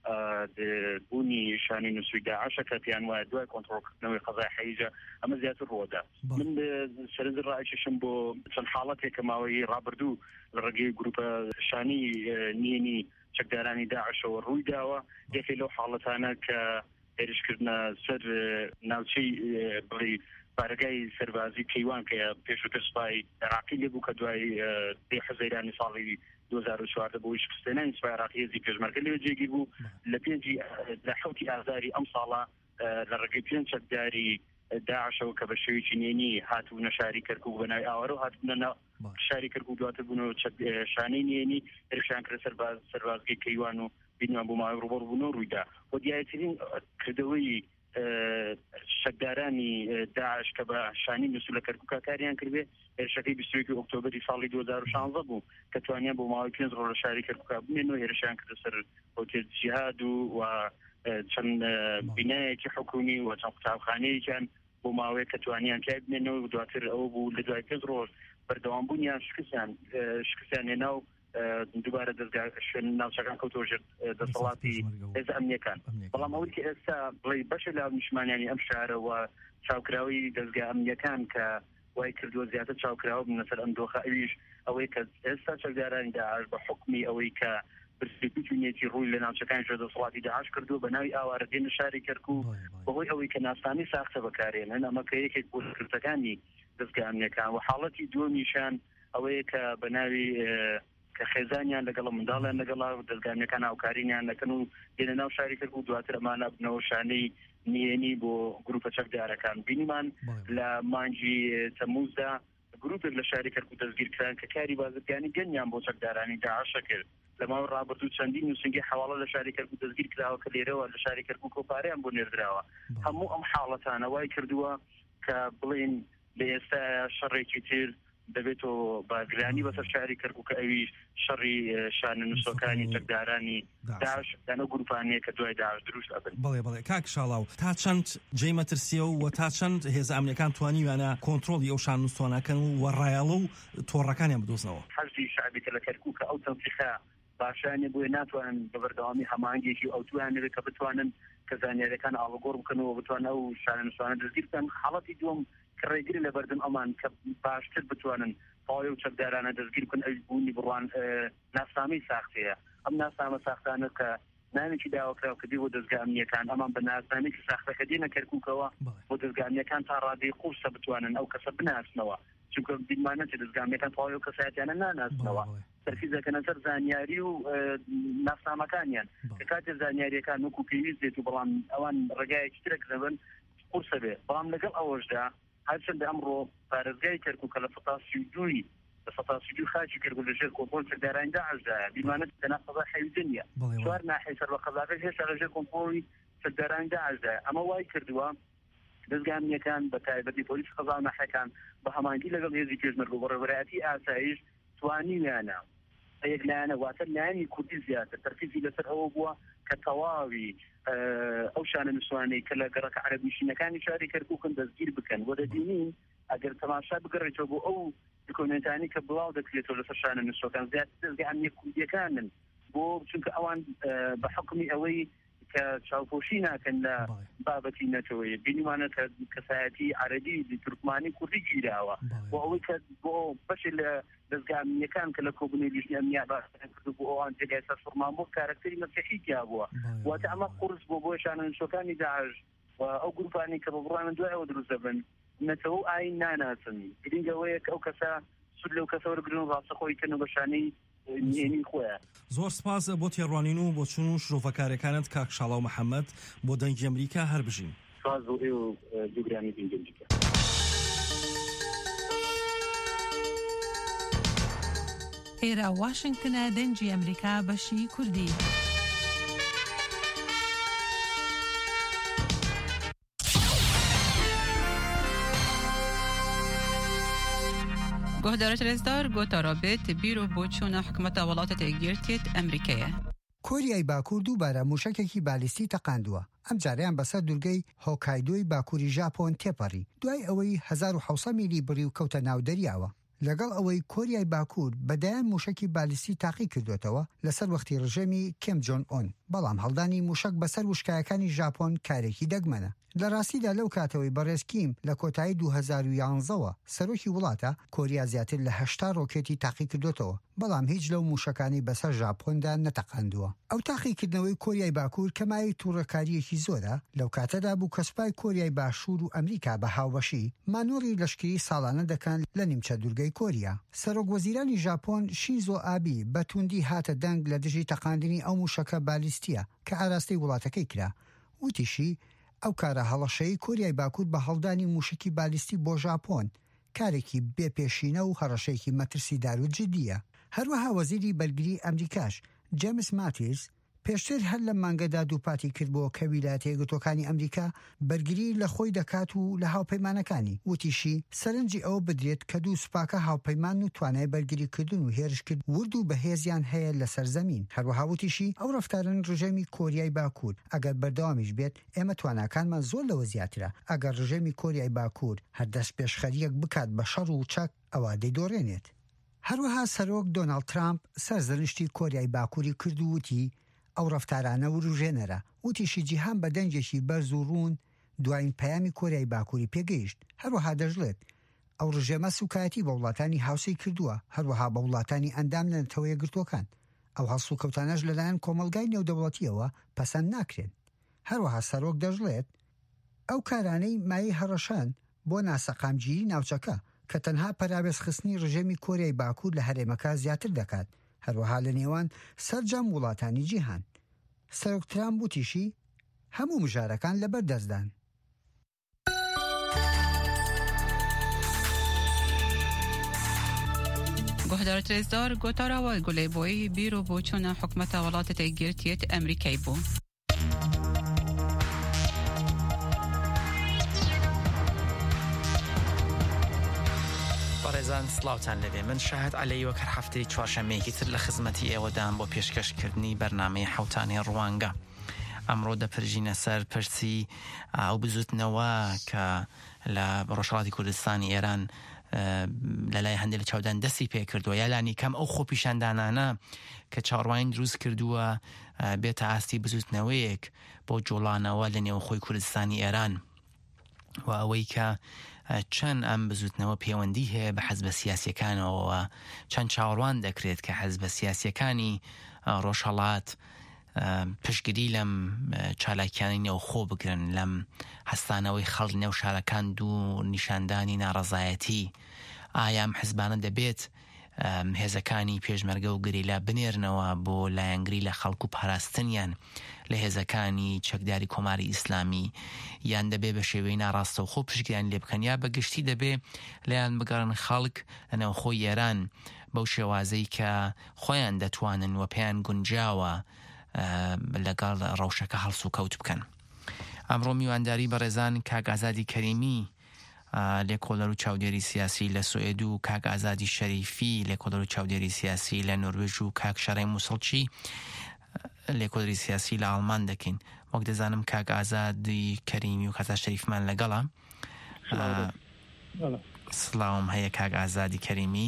بوونی شانەی نووسوی داعش کە پێیان وایە دوای کۆنتڕۆڵکردنەوەی قەزای حەویجە ئەمە زیاتر ڕۆدا. من سەرنج ڕائیشم بۆ چەند حاڵەتێک کە ماوەی ڕابردوو لە ڕێگەی گروپە شانی نیێنی چەکدارانی داعشەوە ڕووی داوە یەکێک لەو حاڵەتانە کە هێرشکردنە سەر ناوچەی بڵێ بارگای سەربازی کەیوان کە پێشووتر سوپای عێراقی لێبوو کە دوای دێ حەزەیرانی ساڵی دوو هەزار و چواردە بۆی شکستێنانی سوپای عێراقی هێزی پێشمەرگە لێ جێگیر بوو لە پێنجی لە حەوتی ئازاری ئەم ساڵە لە ڕێگەی پێنج چەکداری داعشەوە کە بە شێوەیەکی نێنی هاتوونە شاری کەرکووک بە ناوی ئاوارە و هاتوونە شاری کەرکووک دواتر بوونەوە شانەی نێنی هێرشیان کرد سەرباز سەربازگەی کەیوان و بینیان بۆ ماوەی ڕوبەڕبوونەوە ڕوویدا بۆ دیارەترین کردەوەی شەکدارانی داعش کە بە شانی نووسوو لە کەرکووکە کاریان کردێ هێرشەکەی بیست و یەکی ئۆکتۆبەری ساڵی دوو هەزار و شانزە بوو کە توانیان بۆ ماوەی پێنج ڕۆژ لە شاری کەرکووکە بمێنەوە هێرشیان کردە سەر هۆتێل جیهاد و چەند بینایەکی حکومی و چەند قوتابخانەیەکیان بۆ ماوەیە کە توانیان تای بمێنەوە دواتر ئەوە بوو لە دوای پێنج ڕۆژ بەردەوام بوونیان شکستیان شکستیان هێنا و دووبارە دەستگا شوێن ناوچەکان کەوتەوە ژێر دەسەڵاتی هێز ئەمنیەکان. بەڵام ئەوەی کە ئێستا بڵێ بەشە لە نیشتمانیانی ئەم شارەوە چاوکراوی دەستگا ئەمنیەکان کە وای کردووە زیاتر چاوکراوە بنە سەر ئەم دۆخە ئەویش ئەوەی کە ئێستا چەکدارانی داعش بە حکمی ئەوەی کە برسێتی ڕووی لە ناوچەکانی ژێر دەسەڵاتی داعش کردووە بە ناوی ئاوارە دێنە شاری کەرکووک بەهۆی ئەوەی کە ناسانی ساختە بەکارێنن ئەمە کە یەکێک بۆ کردەکانی دەستگا ئەمنیەکان و حاڵەتی دووەمیشان ئەوەیە کە بە ناوی کە خێزانیان لەگەڵ منداڵیان لەگەڵا دەستگاهەکان هاوکارینیان دەکەن و دێنە ناو شاری کەرکووک دواتر ئەمانە بنەوە شانەی نیێنی بۆ گروپە چەکدارەکان. بینیمان لە مانگی تەمووزدا گروپێک لە شاری کەرکووک دەستگیرکران کە کاری بازرگانی گەنیان بۆ چەکدارانی داعش کرد. لە ماوەی ڕابردوو چەندین نووسنگی حواڵە لە شاری کەرکووک دەستگیر کراوە کە لێرەوە لە شاری کەرکووک و پارەیان بۆ نێردراوە. هەموو ئەم حاڵەتانە وای کردووە کە بڵێن لە ئێستا شەڕێکی تر دەبێتەوە باگرانی بەسەر شاری کەرکووک کە ئەوی شەڕی شانۆنستوەکانی چەکدارانی داعش دانە گروپانەیە کە دوای داعش دروست ئەبن. بەڵێ بەڵێ کاک شاڵاو تا چەند جێی مەترسیە و تا چەند هێز ئەمنیەکان توانیوانە کۆنتڕۆڵی ئەو شانۆنستوانەکەن و وەڕایەڵە و تۆڕەکانیان بدۆزنەوە. حەزی شعبی کە لە کەرکووک ئەو تەنسیخە باشانێ بۆیە ناتوانن بە بەردەوامی هەمانگێکی ئەو توانێت کە بتوانن کە زانیاریەکان ئاڵوگۆڕ بکەنەوە بتوانن ئەو شانۆنستوانە دەستگیر بکەن. حاڵەتی دووەم کە ڕێگری لە بەردەم ئەمان کە باشتر بتوانن پاوەی و چەکدارانە دەستگیر بکەن ئەوی بوونی بڕوان ناسنامەی ساختەیە. ئەم ناسنامە ساختانە کە نامێکی داواکراوە کە دی بۆ دەستگا ئەمنیەکان ئەمان بە ناسنامێکی ساختەکە دێنە کەرکووکەوە بۆ دەستگا ئەمنیەکان تا ڕادەی قورسە بتوانن ئەو کەسە بناسنەوە چونکە بیمانە چ دەستگا ئەمنیەکان پاوەی و کەسایەتیانە ناناسنەوە تەرکیزەکەنە سەر زانیاری و ناسنامەکانیان کە کاتێ زانیاریەکان وەکو پێویست دێت و بەڵام ئەوان ڕێگایەکی ترێک دەبن قورسە بێ. بەڵام لەگەڵ ئەوەشدا هەرچەندە ئەمڕۆ پارێزگای کەرکووکە لە سەتاسی و دووی لە سەتاسی و دوو خاچی کەرکووک لەژێر کۆنتڕۆڵ چەکدارانی داعشدایە بیمانە دەنا قەزای حەویجە نییە. چوار ناحیە سەر بە قەزاکە هێشتا لەژێر کۆنتڕۆڵی سەردارانی داعشدا ئەمە وای کردووە دەستگامیەکان بە تایبەتی پۆلیس قەزا ناحەکان بە هەمانگی لەگەڵ هێزی پێشمەرگە بۆ ڕێبەرایەتی ئاسایش توانیویانە یەک لایەنە واتە لایەنی کوردی زیاتر تەرکیزی لەسەر ئەوە بووە کە تەواوی ئەو شانە نووسوانەی کە لە گەڕەکە عەرەبنشینەکانی شاری کەرکووکن دەستگیر بکەن بۆ دەبینین ئەگەر تەماشا بگەڕێتەوە بۆ ئەو دکۆمنتانی کە بڵاو دەکرێتەوە لەسەر شانە نووسەکان زیاتر دەستگای کوردیەکانن بۆ چونکە ئەوان بە حکمی ئەوەی کە چاوپۆشی ناکەن لە بابەتی نەتەوەی بینیمانە کە کەسایەتی عەرەبی تورکمانی کوردی گیراوە بۆ ئەوەی کە بۆ بەشێ لە دەستگامیەکان کە لە کۆبوونی لیژنی ئەمنیا باشکرد بۆ ئەوان جێگای سەرسوڕمان بۆ کارکتەری مەسیحی تیا بووە واتە ئەمە قورس بۆ بۆ شانە نووسەکانی داعش ئەو گروپانی کە بە بڕانن دوایەوە دروست دەبن نەتەوە و ئاین ناناسن گرنگەوەیە کە ئەو کەسە سود لەو کەسە وەرگرن و ڕاستەخۆی کردن بە شانەی نێنی خۆیان. زۆر سپاس بۆ تێڕوانین و بۆ چون و شرۆڤەکارەکانت کاک شاڵاو محەممەد بۆ دەنگی ئەمریکا هەر بژین. سپاس بۆ ئێوە و دووگرانی دەنگی ئەمریکا. ئێرە واشنگتنە دەنگی ئەمریکا بەشی کوردی. گهدارت رزدار گوتارابط بیرو بۆچوونە حکومەتە وڵاتە تێگیرتێت ئەمریکایە. کۆریای باکوور دووبارە موشکێکی بالیستی تەقاندووە. ئەم جاریان بەسەر دوورگەی هۆکایدۆی باکووری ژاپۆن تێپەڕی دوای ئەوەی هەزار و حەوتسەد میلی بڕی و کەوتە ناو دەریاوە. لەگەڵ ئەوەی کۆریای باکوور بەدایان موشکی بالیستی تاقی کردوێتەوە لەسەر وەختی ڕژێمی کیم جۆن ئۆن، بەڵام هەڵدانی موشک بەسەر وشکایەکانی ژاپۆن کارێکی دەگمەنە. لە ڕاستیدا لەو کاتەوەی بەڕێز کیم لە کۆتایی دوو هەزار و یانزەوە سەرۆکی وڵاتە کۆریا زیاتر لە هەشتا ڕۆکێتی تاقی کردوێتەوە، بەڵام هیچ لەو موشکانی بەسەر ژاپۆندا نەتەقاندووە. ئەو تاقیکردنەوەی کۆریای باکوور کەمای تووڕەکاریەکی زۆرە لەو کاتەدا بوو کە سوپای کۆریای باشوور و ئەمریکا بە هاوبەشی مانۆڕی لەشکری ساڵانە دەکەن لە نیمچە دوورگەی کۆریا. سەرۆک وەزیرانی ژاپۆن شینزۆ ئابی بە توندی هاتە دەنگ لە دژی تەقاندنی ئەو موشکە بالیستیە کە ئاراستەی وڵاتەکەی کرا. وتیشی ئەو کارە هەڵەشەی کۆریای باکوور بە هەڵدانی موشکی بالیستی بۆ ژاپۆن کارێکی بێپێشینە و هەڕەشەیەکی مەترسیدار و جدیە. هەروەها وەزیری بەرگری ئەمریکاش جێمس ماتیرز پێشتر هەر لە مانگەدا دووپاتی کردبووە کە ویلایەتە یەکگرتووەکانی ئەمریکا بەرگری لە خۆی دەکات و لە هاوپەیمانەکانی. وتیشی سەرنجی ئەوە بدرێت کە دوو سوپاکە هاوپەیمان و توانای بەرگریکردن و هێرشکرد ورد و بەهێزیان هەیە لەسەر زەمین. هەروەها وتیشی ئەو ڕەفتارن ڕژێمی کۆریای باکوور ئەگەر بەردەوامیش بێت ئێمە تواناکانمان زۆر لەوە زیاترە. ئەگەر ڕژێمی کۆریای باکوور هەردەست پێشخەریەک بکات بە شەڕ و چەک ئەوە دەیدۆڕێنێت. هەروەها سەرۆک دۆناڵد ترامپ سەرزەنشتی کۆریای باکووری کرد و وتی ئەو ڕەفتارانە وروژێنەرە. وتیشی جیهان بە دەنجێکی بەرز و ڕوون دوایین پەیامی کۆریای باکووری پێگەیشت. هەروەها دەژڵێت ئەو ڕژێمە سوکایەتی بە وڵاتانی هاوسەی کردووە، هەروەها بە وڵاتانی ئەندام لە نەتەوە یەکگرتووەکان. ئەو هەڵسو و کەوتانەش لەلایەن کۆمەلگای نێودەوڵەتیەوە پەسەند ناکرێن. هەروەها سەرۆک دەژڵێت ئەو کارانەی مای هەڕەشان بۆ ناسەقامگیری ناوچەکە کە تەنها پەراوێزخستنی ڕژێمی کۆریای باکوور لە هەرێمەکە زیاتر دەکات، هەروەها لە نێوان سەرجەم وڵاتانی جیهان. سەرۆک ترامپ وتیشی هەموو مژارەکان لەبەر دەستدان. گهدارت رزدار گوتاراوە گولێبۆی بیرۆ بۆچوونە حکومەتە وڵاتە تێگیرتێت ئەمریکای بوو. بەڕێزان سڵاوتان لەبێ، من شاهد عەلەی وەک هەر هەفتەی چوارشەممەیەکی تر لە خزمەتی ئێوەدان بۆ پێشکەشکردنی بەرنامەی حەوتانی ڕوانگە. ئەمڕۆ دەپرژینە سەر پرسی ئەو بزوتنەوە کە لە ڕۆژهەڵاتی کوردستانی ئێران لەلای هەندێک لە چاودان دەستی پێ کردووە، یالانی کەم ئەو خۆپیشاندانانە کە چاڕوانی دروست کردووە بێتە ئاستی بزوتنەوەیەک بۆ جوڵانەوە لە نێوخۆی کوردستانی ئێران و ئەوەی کە چەند ئەم بزوتنەوە پەیوەندی هەیە بە حەزبە سیاسیەکانەوە، چەند چاوەڕوان دەکرێت کە حەزبە سیاسیەکانی ڕۆژهەڵات پشتگیری لەم چالاکیانی نێوخۆ بگرن، لەم هەستانەوەی خەڵک نێو شارەکان دوو نیشاندانی ناڕەزایەتی. ئایا ئەم حیزبانە دەبێت هێزەکانی پێشمەرگە و گریلا بنێرنەوە بۆ لایەنگری لە خەڵک و پاراستنیان لە هێزەکانی چەکداری کۆماری ئیسلامی، یان دەبێ بە شێوەی ناڕاستەوخۆ پشتگیریان لێ بکەن، یا بەگشتی دەبێ لەیان بگەڕن خەڵک لە نێوخۆی ئێران بەو شێوازەی کە خۆیان دەتوانن و پێیان گونجاوە لەگەڵ ڕەوشەکە هەڵس و کەوت بکەن. ئەمڕۆ میوانداری بە ڕێزان کاک ئازادی کەریمی لێکۆڵەر و چاودێری سیاسی لە سوئێد و کاک ئازادی شەریفی لێکۆڵەر و چاودێری سیاسی لە نۆروێژ و کاک شەڕێ مووسڵچی لێکۆڵەری سیاسی لە ئاڵمان دەکەین. وەک دەزانم کاک ئازادی کەریمی و کاک شەریفمان لەگەڵە. سڵاوم هەیە کاک ئازادی کەریمی.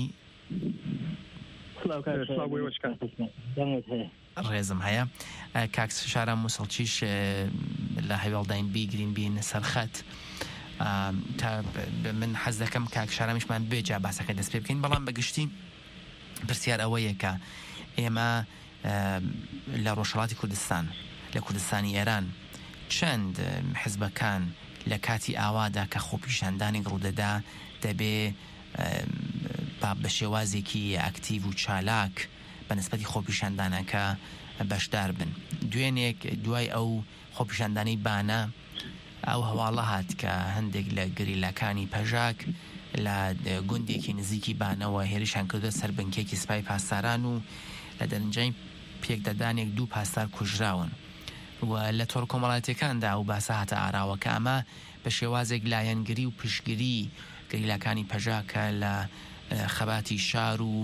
ڕێزم هەیە. کاک شارە مووسڵچیش لە هەوێڵداین بیگرین بین سەرخەت. تا من حەز دەکەم کاک شارەمیشمان بێجا باسەکە دەست پێ بکەین، بەڵام بەگشتی پرسیار ئەوەیە کە ئێمە لە ڕۆژهەڵاتی کوردستان لە کوردستانی ئێران چەند حیزبەکان لە کاتی ئاوادا کە خۆپیشاندانی ڕوودەدا دەبێ بە شێوازێکی ئاکتیڤ و چالاک بە نسبەتی خۆپیشاندانەکە بەشدار بن. دوێنێک دوای ئەو خۆپیشاندانی بانە ئەو هەواڵە هات کە هەندێک لە گریلەکانی پەژاک لە گوندێکی نزیکی بانەوە هێرشیان کردە سەر بنکێکی سوپای پاسداران و لە دەرەنجای پێکدەدانێک دوو پاسدار کوژراون و لە تۆڕ کۆمەڵایەتیەکاندا و باسە هاتە ئاراوە کە ئەمە بە شێوازێک لایەنگری و پشگیری گریلەکانی پەژاکە لە خەباتی شار و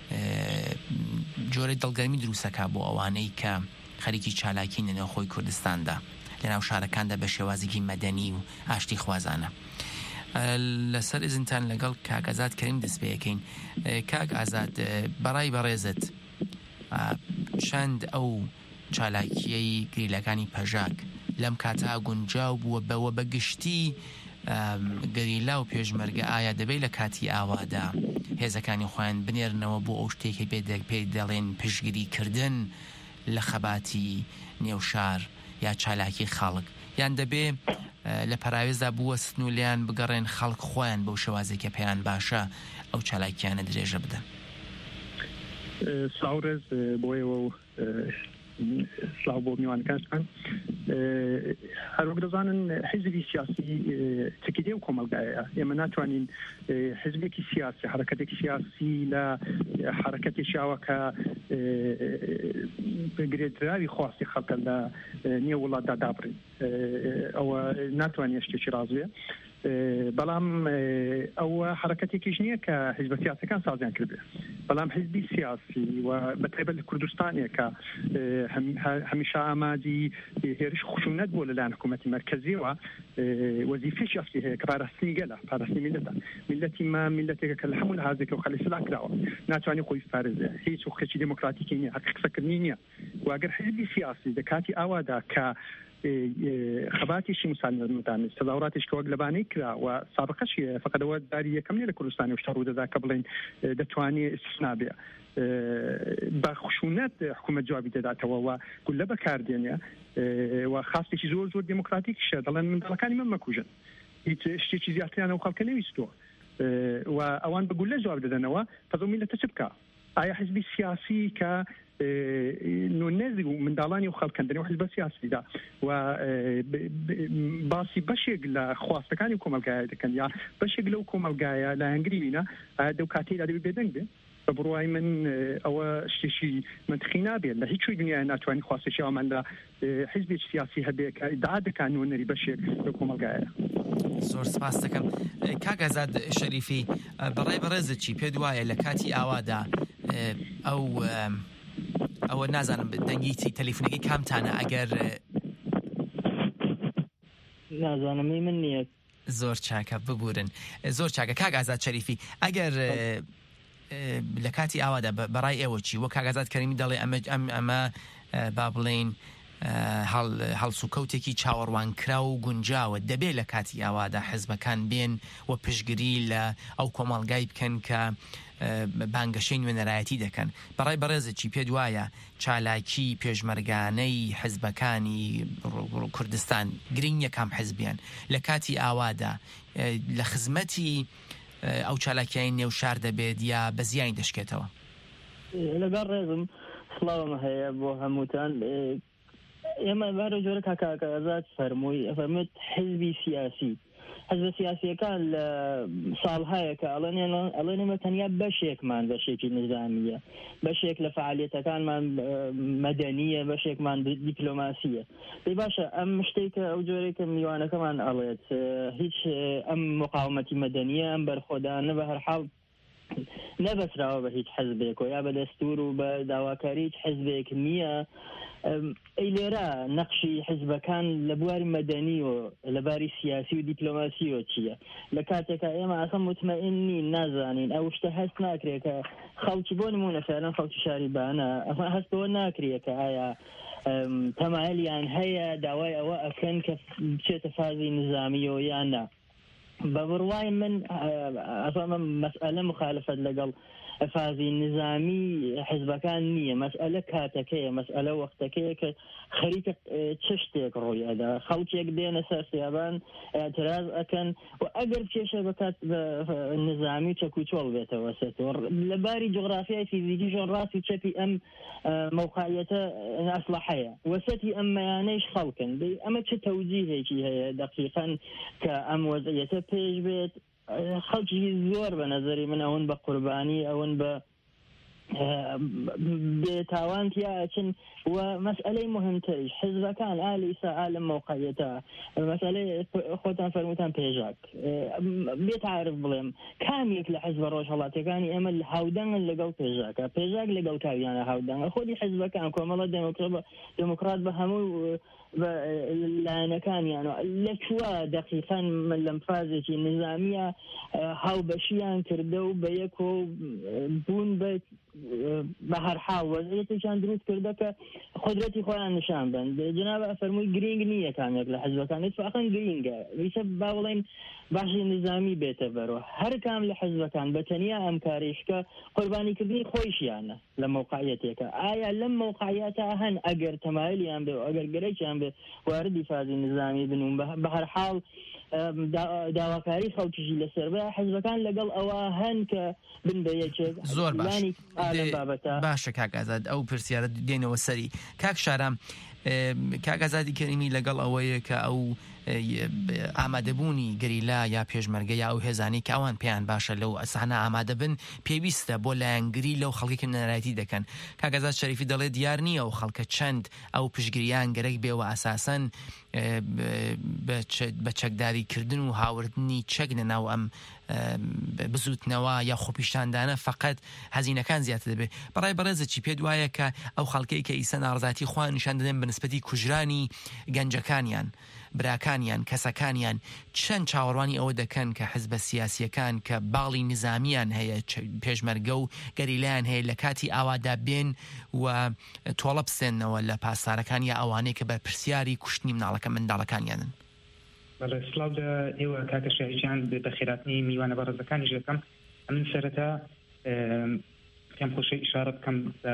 جۆرە دڵگەرمی دروستەکە بۆ ئەوانەی کە خەریکی چالاکی نەنێو خۆی کوردستاندا لە ناو شارەکاندا بە شێوازێکی مەدەنی و ئاشتی خوازانە. لەسەر ئزنتان لەگەڵ کاک ئازاد کەریم دەست پێ یەکەین. کاک ئازاد بەڕای بەڕێزت چەند ئەو چالاکیەی گریلەکانی پەژاک لەم کاتا گونجاو بووە بەوە بەگشتی گەریلا و پێشمەرگە ئایا دەبێت لە کاتی ئاوادا هێزەکانی خۆیان بنێرنەوە بۆ ئەو شتێکی بێدەک پێی دەڵێن پشگیریکردن لە خەباتی نێوشار یا چالاکی خەڵک، یان دەبێ لە پەراوێزدا بوەستن و لیان بگەڕێن خەڵک خۆیان بەو شێوازێکە پێیان باشە ئەو چالاکیانە درێژە بدەن. ساورز بۆیەوە و سلااو بۆ میوانەکانتان. هەروەک دەزانن حیزبی سیاسی چکیدێ و کۆمەلگایە. ئێمە ناتوانین حیزبێکی سیاسی حرەکەتێکی سیاسی لە حرەکەتی شاوەکە گرێدراوی خواستی خەڵکە لە نێو وڵاتدا دابڕین. ئەوە ناتوانین شتێکی ڕازوێ، بەڵام ئەوە حرەکەتێکیش نییە کە حیزبە سیاسەکان سازیان کردێ، بەڵام حیزبی سیاسی و بەتایبەت لە کوردستانێ کە هەمیشە ئامادی هێرش خشونەت بۆ لەلایەن حکوومەتی مەرکەزیەوە وەزیفەیەکی ئەسڵی هەیە کە پاراستنی گەلە، پاراستنی میلەتە. میلەتی ما میلەتێکە کە لە هەموو لەحاظێکەوە خەلیسلا کراوە، ناتوانێت خۆی بپارێزێ، هیچ وەخێکی دموکراتیکی نییە، حەق قسەکردنی نییە. واگەر حیزبی سیاسی لە کاتی ئاوادا کە خەباتیشی مسالمەدان تەظاهوراتیش کە وەک لەبانەی کرا و سابقەشی فقط ئەوە داری یەکەم نیە لە کوردستانی وشتە ڕوودەدا کە بڵێن دەتوانێت استثنا بێ بە خشونەت حکوومەت جوابی دەداتەوە و گولە بەکاردێنێ و خاستێکی زۆر زۆر دموکراتیکشە، دەڵێن منداڵەکانی من مەکوژن، هیچ شتێکی زیاتریان ئەو خەڵکە نەویستوە و ئەوان بە گولە جواب دەدەنەوە تەزە میلەتە چ بکە. ئایا حیزبی سیاسی کە نێزی و منداڵانی و خەڵکەندنی و حیزبە سیاسیدا و باسی بەشێک لە خواستەکانی کۆمەلگایە دەکەن یا بەشێک لەو کۆمەلگایە لە هەنگری وینە دەو کاتێدا دەبێت بێدەنگ بێ، بە بڕوای من ئەوە شتێکی منطقی نابێت. لە هیچ شوی دنیای ناتوانین خواستێکی ئەومان لە حیزبێکی سیاسی هەبێت کە ئیدعا دەکات نوێنەری بەشێک لەو کۆمەلگایە. زۆر سپاس دەکەم. کاک ئازاد شەریفی بەڕای بەڕێزت چی پێ وایە لە کاتی ئاوادا ئەو ئەوە نازانم دەنگیتی تەلیفۆنەکەی کامتانە ئەگەر نازانمی من نییە. زۆر چاکە ببورن. زۆر چاکە کاک ئازاد شەریفی، ئەگەر لە کاتی ئاوادا بەڕای ئێوە چی وە کاک ئازاد کەریمی دەڵێ ئەمە با بڵێن هەڵسوکەوتێکی چاوەڕوانکرا و گونجاوە دەبێت لە کاتی ئاوادا حیزبەکان بێن و پشگیری لە ئەو کۆمەڵگای بکەن کە بانگەشەی نوێنەرایەتی دەکەن. بەڕای بەڕێزت چی پێ وایە چالاکی پێشمەرگانەی حیزبەکانی کوردستان گرنگ یەکام حیزبیان لە کاتی ئاوادا لە خزمەتی ئەو چالاکیای نێو شار دەبێت یا بە زیانی دەشکێتەوە؟ لەگەڵ ڕێزم سڵاوم هەیە بۆ هەمووتان. ئێمە بارە جۆرە کاکاکە ئازاد فەرمووی فەرمووت حزبی سیاسی حزب سیاسیەکان لە ساڵهایەکە ئەڵێن ئێمە تەنیا بەشێکمان بەشێکی نظامیە، بەشێک لە فعالیتەکانمان مەدەنیە، بەشێکمان دیپلۆماسیە. دەی باشە ئەم شتێکە ئەو جۆرێکە میوانەکەمان ئەڵێت هیچ ئەم مقاومەتی مەدەنیە ئەم بەرخۆدانە بە هەرحاڵ نەبەسراوە بە هیچ حزبێک و یا بە دەستور و بە داواکاری هیچ حزبێک نییە. ئەی لێرە نەقشی حزبەکان لە بواری مەدەنی و لە باری سیاسی و دیپلۆماسیەوە چییە؟ لە کاتێکە ئێمە ئەسە مطمئن نین نازانین ئەو شتە هەست ناکرێت کە خەڵکی بۆ نمونە فعلا خەڵکی شاریبانە ئەمە هەستەوە ناکرێت کە ئایا تەمایلیان هەیە داوای ئەوە ئەکەن کە بچێتە فازی نظامیەوە یان نا. بە بڕوای من ئەفەمە مەسئلە مخالفەت لەگەڵ فازی نظامی حزبەکان نییە، مەسئلە کاتەکەیە، مەسئلە وەختەکەیە کە خەریکە چ شتێک ڕۆی ئەدا خەڵکێک دێنە سەر خیابان ئاعتراض ئەکەن و ئەگەر کێشە بکات بە نظامی چەک و چۆڵ بێتەوە سەر لە باری جغرافیای فیزیکی ژۆن ڕاستی چەپی ئەم موقعیەتە ئەسلحەیە وەسەتی ئەم مەیانەیش خەڵکن ئەمە چه تەوجیهێکی هەیە دقیقاً کە ئەم وەزعیەتە پێش بێت. خەڵکی زۆر بە نەزەری من ئەوەن بە قوربانی ئەوەن بە بێتاوانتیا ئەچن و مەسئلەی مهمتریش حزبەکان ئالیسا ئالم موقعیەتە مەسئلەی خۆتان فەرمووتان پێژاک بێت عارف بڵێم کامێک لە حزبە ڕۆژهەڵاتەکانی ئێمە هاودەنگن لەگەڵ پێژاکە پێژاک لەگەڵ کاویانە هاودەنگە خۆی حزبەکان کۆمەڵە دموکرات بە هەموو لایەنەکانیانەوە لەکووە دقیقاً من لەم فازێکی نظامیە هاوبەشیان کردە و بە یەک و بوون بە بە هەرحاڵ وەزعیەتێکیان دروست کردە کە قودرەتی خۆیان نیشان بن. جناب فەرمووی گرنگ نییە کامێک لە حزبەکان اتفاقاً گرنگە ویسە با بڵێن باشی نظامی بێتە بەرەوە هەر کام لە حزبەکان بە تەنیا ئەم کاریشکە قوربانیکردنی خۆیشیانە لە موقعیەتێکە. ئایا لەم موقعیەتە هەن ئەگەر تەمایلیان بێ و ئەگەر گەرەیکیان بێ واردی فازی نظامی بنون بە هەرحاڵ داواکاری خەڵکیشی لەسەر بە حزبەکان لەگەڵ ئەوە هەن کە بن بە یەکێک زۆر باشە کاک ئازاد ئەو پرسیارە دێنەوە سەری. کاک شارام کاک ئازادی کەریمی لەگەڵ ئەوەیە کە ئەو ئامادەبوونی گەریلا یا پێشمەرگە یا ئەو هێزانی کە ئەوان پێیان باشە لەو ئەسانە ئامادە بن پێویستە بۆ لایەنگری لەو خەڵکی ناڕایەتی دەکەن. کاک ئازاد شەریفی دەڵێ دیار نییە و خەڵکە چەند ئەو پشگیریان گەرەک بێەوە ئاساسەن بە چەکداریکردن و هاوردنی چەک لەناو ئەم بزوتنەوە یا خۆپیشاندانە فقط هەزینەکان زیاتر دەبێت. بەڕای بەڕێزەکی پێ وایە کە ئەو خەڵکەی کە ئیسە ناڕزاتی خوان نیشان دەدەن بە نسبەتی کوژرانی گەنجەکانیان براکانیان کەسەکانیان چەند چاوەڕوانی ئەوە دەکەن کە حزبە سیاسیەکان کە باڵی نظامیان هەیە پێشمەرگە و گەریلایان هەیە لە کاتی ئاوادا بێن و تۆڵە بسێنەوە لە پاسارەکان یا ئەوانەیە کە بەرپرسیاری کوشتنی مناڵەکە منداڵەکانیانن. بەڵێ سڵاو لە ئێوە کاکە شاهیجان بە خێراتنی میوانە بەڕێزەکانی ژەکەم ئەمن سەرەتا پێم خۆشی ئیشارە بکەم بە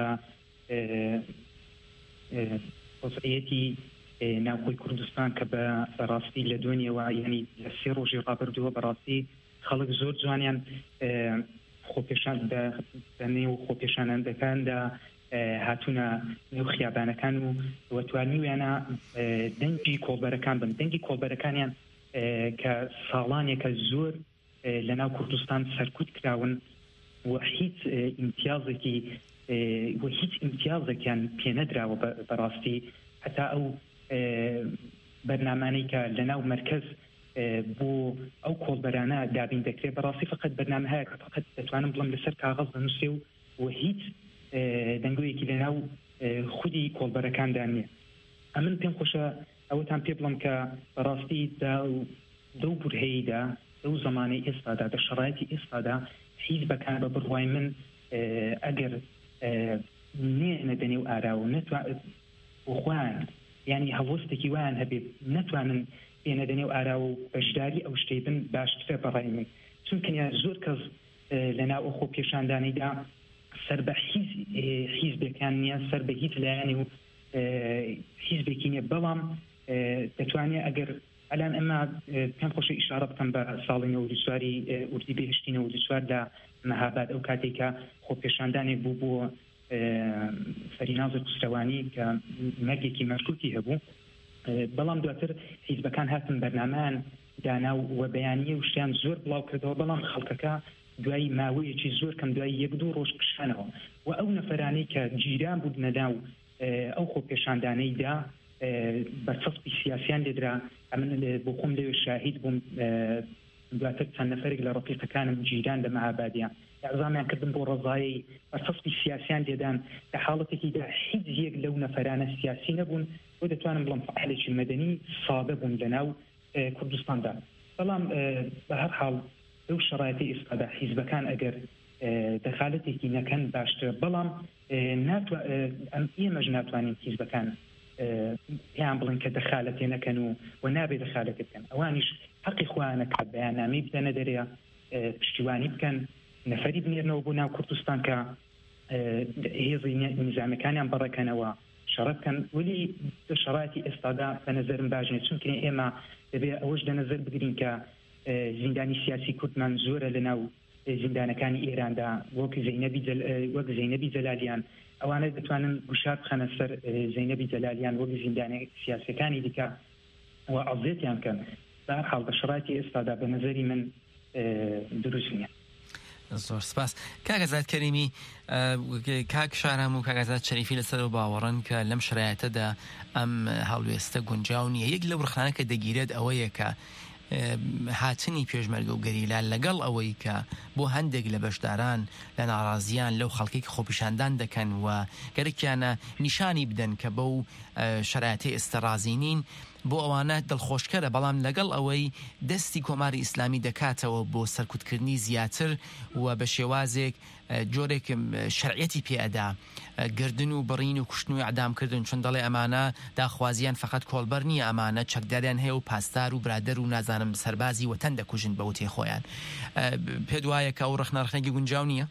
وەزعیەتی ناوخۆی کوردستان کە بەڕاستی لە دوێنێەوە یعنی لە سێ ڕۆژی ڕابردووە بەڕاستی خەڵک زۆر جوانیان خۆپێشان بە نێو خۆپێشانەندەکاندا هاتوونە نێو خیابانەکان و وەتوانیویانە دەنگی کۆڵبەرەکان بن دەنگی کۆڵبەرەکانیان کە ساڵانێکە زۆر لە ناو کوردستان سەرکوت کراون و هیچ ئیمتیازێکی و هیچ ئیمتیازێکیان پێنەدراوە بەڕاستی حتا ئەو بەرنامانەی کە لە ناو مەرکەز بۆ ئەو کۆڵبەرانە دابین دەکرێت بەڕاستی فقط بەرنامە هەیە کە فقط دەتوانم بڵم لەسەر کاغەز بنووسێ و و هیچ دەنگۆیەکی لە ناو خودی کۆڵبەرەکاندا نییە. ئەمن پێم خۆشە ئەوەتان پێ بڵم کە بەڕاستی دەو بورهەیەدا دەو زمانەی ئێستادا دە شەڕایەتی ئێستادا حیزبەکان بە بڕوای من ئەگەر نێنە دەنێو ئارا و وخوان یعنی هەوەستێکی وایان هەبێت نەتوانن ئێنە دەنێو ئارا و بەشداری ئەو شتەی بن باشترە بەڕای من چونکە زۆر کەس لە ناو ئەو خۆ پێشاندانەیدا سەر بە حیزبەکان نییە سەر بە هیچ لایەنی و حیزبێکی نییە بەڵام دەتوانێت ئەگەر ئەلان ئەمە پێم خۆشە ئیشارە بکەم بە ساڵی نەوروسواری ئوردی بێهشتی نەوروسواردا مەهاباد ئەو کاتێکە خۆ پێشاندانێک بوو بۆ فەریناز قوستەوانی کە مەرگێکی مەشکوکی هەبوو بەڵام دواتر حیزبەکان هاتن بەرنامان دانا و بەیانیە و شتیان زۆر بڵاو کردەوە بەڵام خەڵکەکە دوای ماوەیەکی زۆر کەم دوای یەک دوو ڕۆژ پیشانەوە و ئەو نەفەرانەی کە گیران بوو نەدا و ئەو خۆ پێشاندانەیدا بەرچەسپی سیاسیان لێدرا ئەمن بۆ خۆم لێوێ شاهید بووم دواتر چەند نەفەرێک لە ڕەفیقەکانم گیران لە مەهابادیان ئەعزامیان کردن بۆ ڕەزایی بەرچەسپی سیاسیان لێدان لە حاڵەتێکیدا هیچ یەک لەو نەفەرانە سیاسی نەبوون بۆ دەتوانم بڵم فعالێکی مەدەنی سادە بوون لەناو کوردستاندا بەڵام بە هەر حاڵ لەو شەڕایەتی ئێستادا حیزبەکان ئەگەر دەخالەتێکی نەکەن باشترە بەڵام ئێمەش ناتوانین حیزبەکان پێیان بڵین کە دەخالەتێ نەکەن و و نابێت دەخالەت بکەن ئەوانیش حەقی خۆیانە کە بەیاننامەی بدەنە دەرەیە پشتیوانی بکەن نەفەری بنێرنەوە بۆ ناو کوردستان کە هێزی نیزامەکانیان بەڕێکەنەوە شەڕە بکەن ولی شەڕایەتی ئێستادا بە نەزەرم باش نیە چونکە ئێمە دەبێت ئەوەش دەنەزەر بگرین کە زیندانی سیاسی کوردمان زۆرە لەناو زیندانەکانی ئێراندا وەک زەینەبی وەک زەینەبی جەلالیان ئەوانە دەتوانن گوشار بخەنە سەر زەینەبی جەلالیان وەک زیندانی سیاسەکانی دیکە و ئەڵزێتیان کەن بە هەر حاڵ بە شەڕایەتی ئێستادا بە نەزەری من دروست نییە. زۆر سپاس کاگەزات کەریمی کاک شارەم و کاگەزات شەریفی لەسەر باوەڕن کە لەم شرایەتەدا ئەم هەڵوێستە گونجاو نییە یەک لەو ڕخنانە کە دەگیرێت ئەوەیە کە هاتنی پێشمەرگە و گەریلا لەگەڵ ئەوەی کە بۆ هەندێک لە بەشداران لە ناڕازیان لەو خەڵکی خۆپیشاندان دەکەن و گەرەکیانە نیشانی بدەن کە بەو شرایەتی ئێستەڕازینین بۆ ئەوانە دڵخۆشکەرە بەڵام لەگەڵ ئەوەی دەستی کۆماری ئیسلامی دەکاتەوە بۆ سەرکوتکردنی زیاتر و بە شێوازێک جۆرێک شەرعەتی پێئەدا گردن و بڕین و کوشتن و ئەعدامکردن چون دەڵێ ئەمانە داخوازیان فقط کۆڵبەر نییە ئەمانە چەکداریان هەیە و پاسدار و برادەر و نازانم سەربازی وەتەن دەکوژن بە وتەی خۆیان پێ وایە کە ئەو ڕخنەڕخنێکی گونجاو نییە؟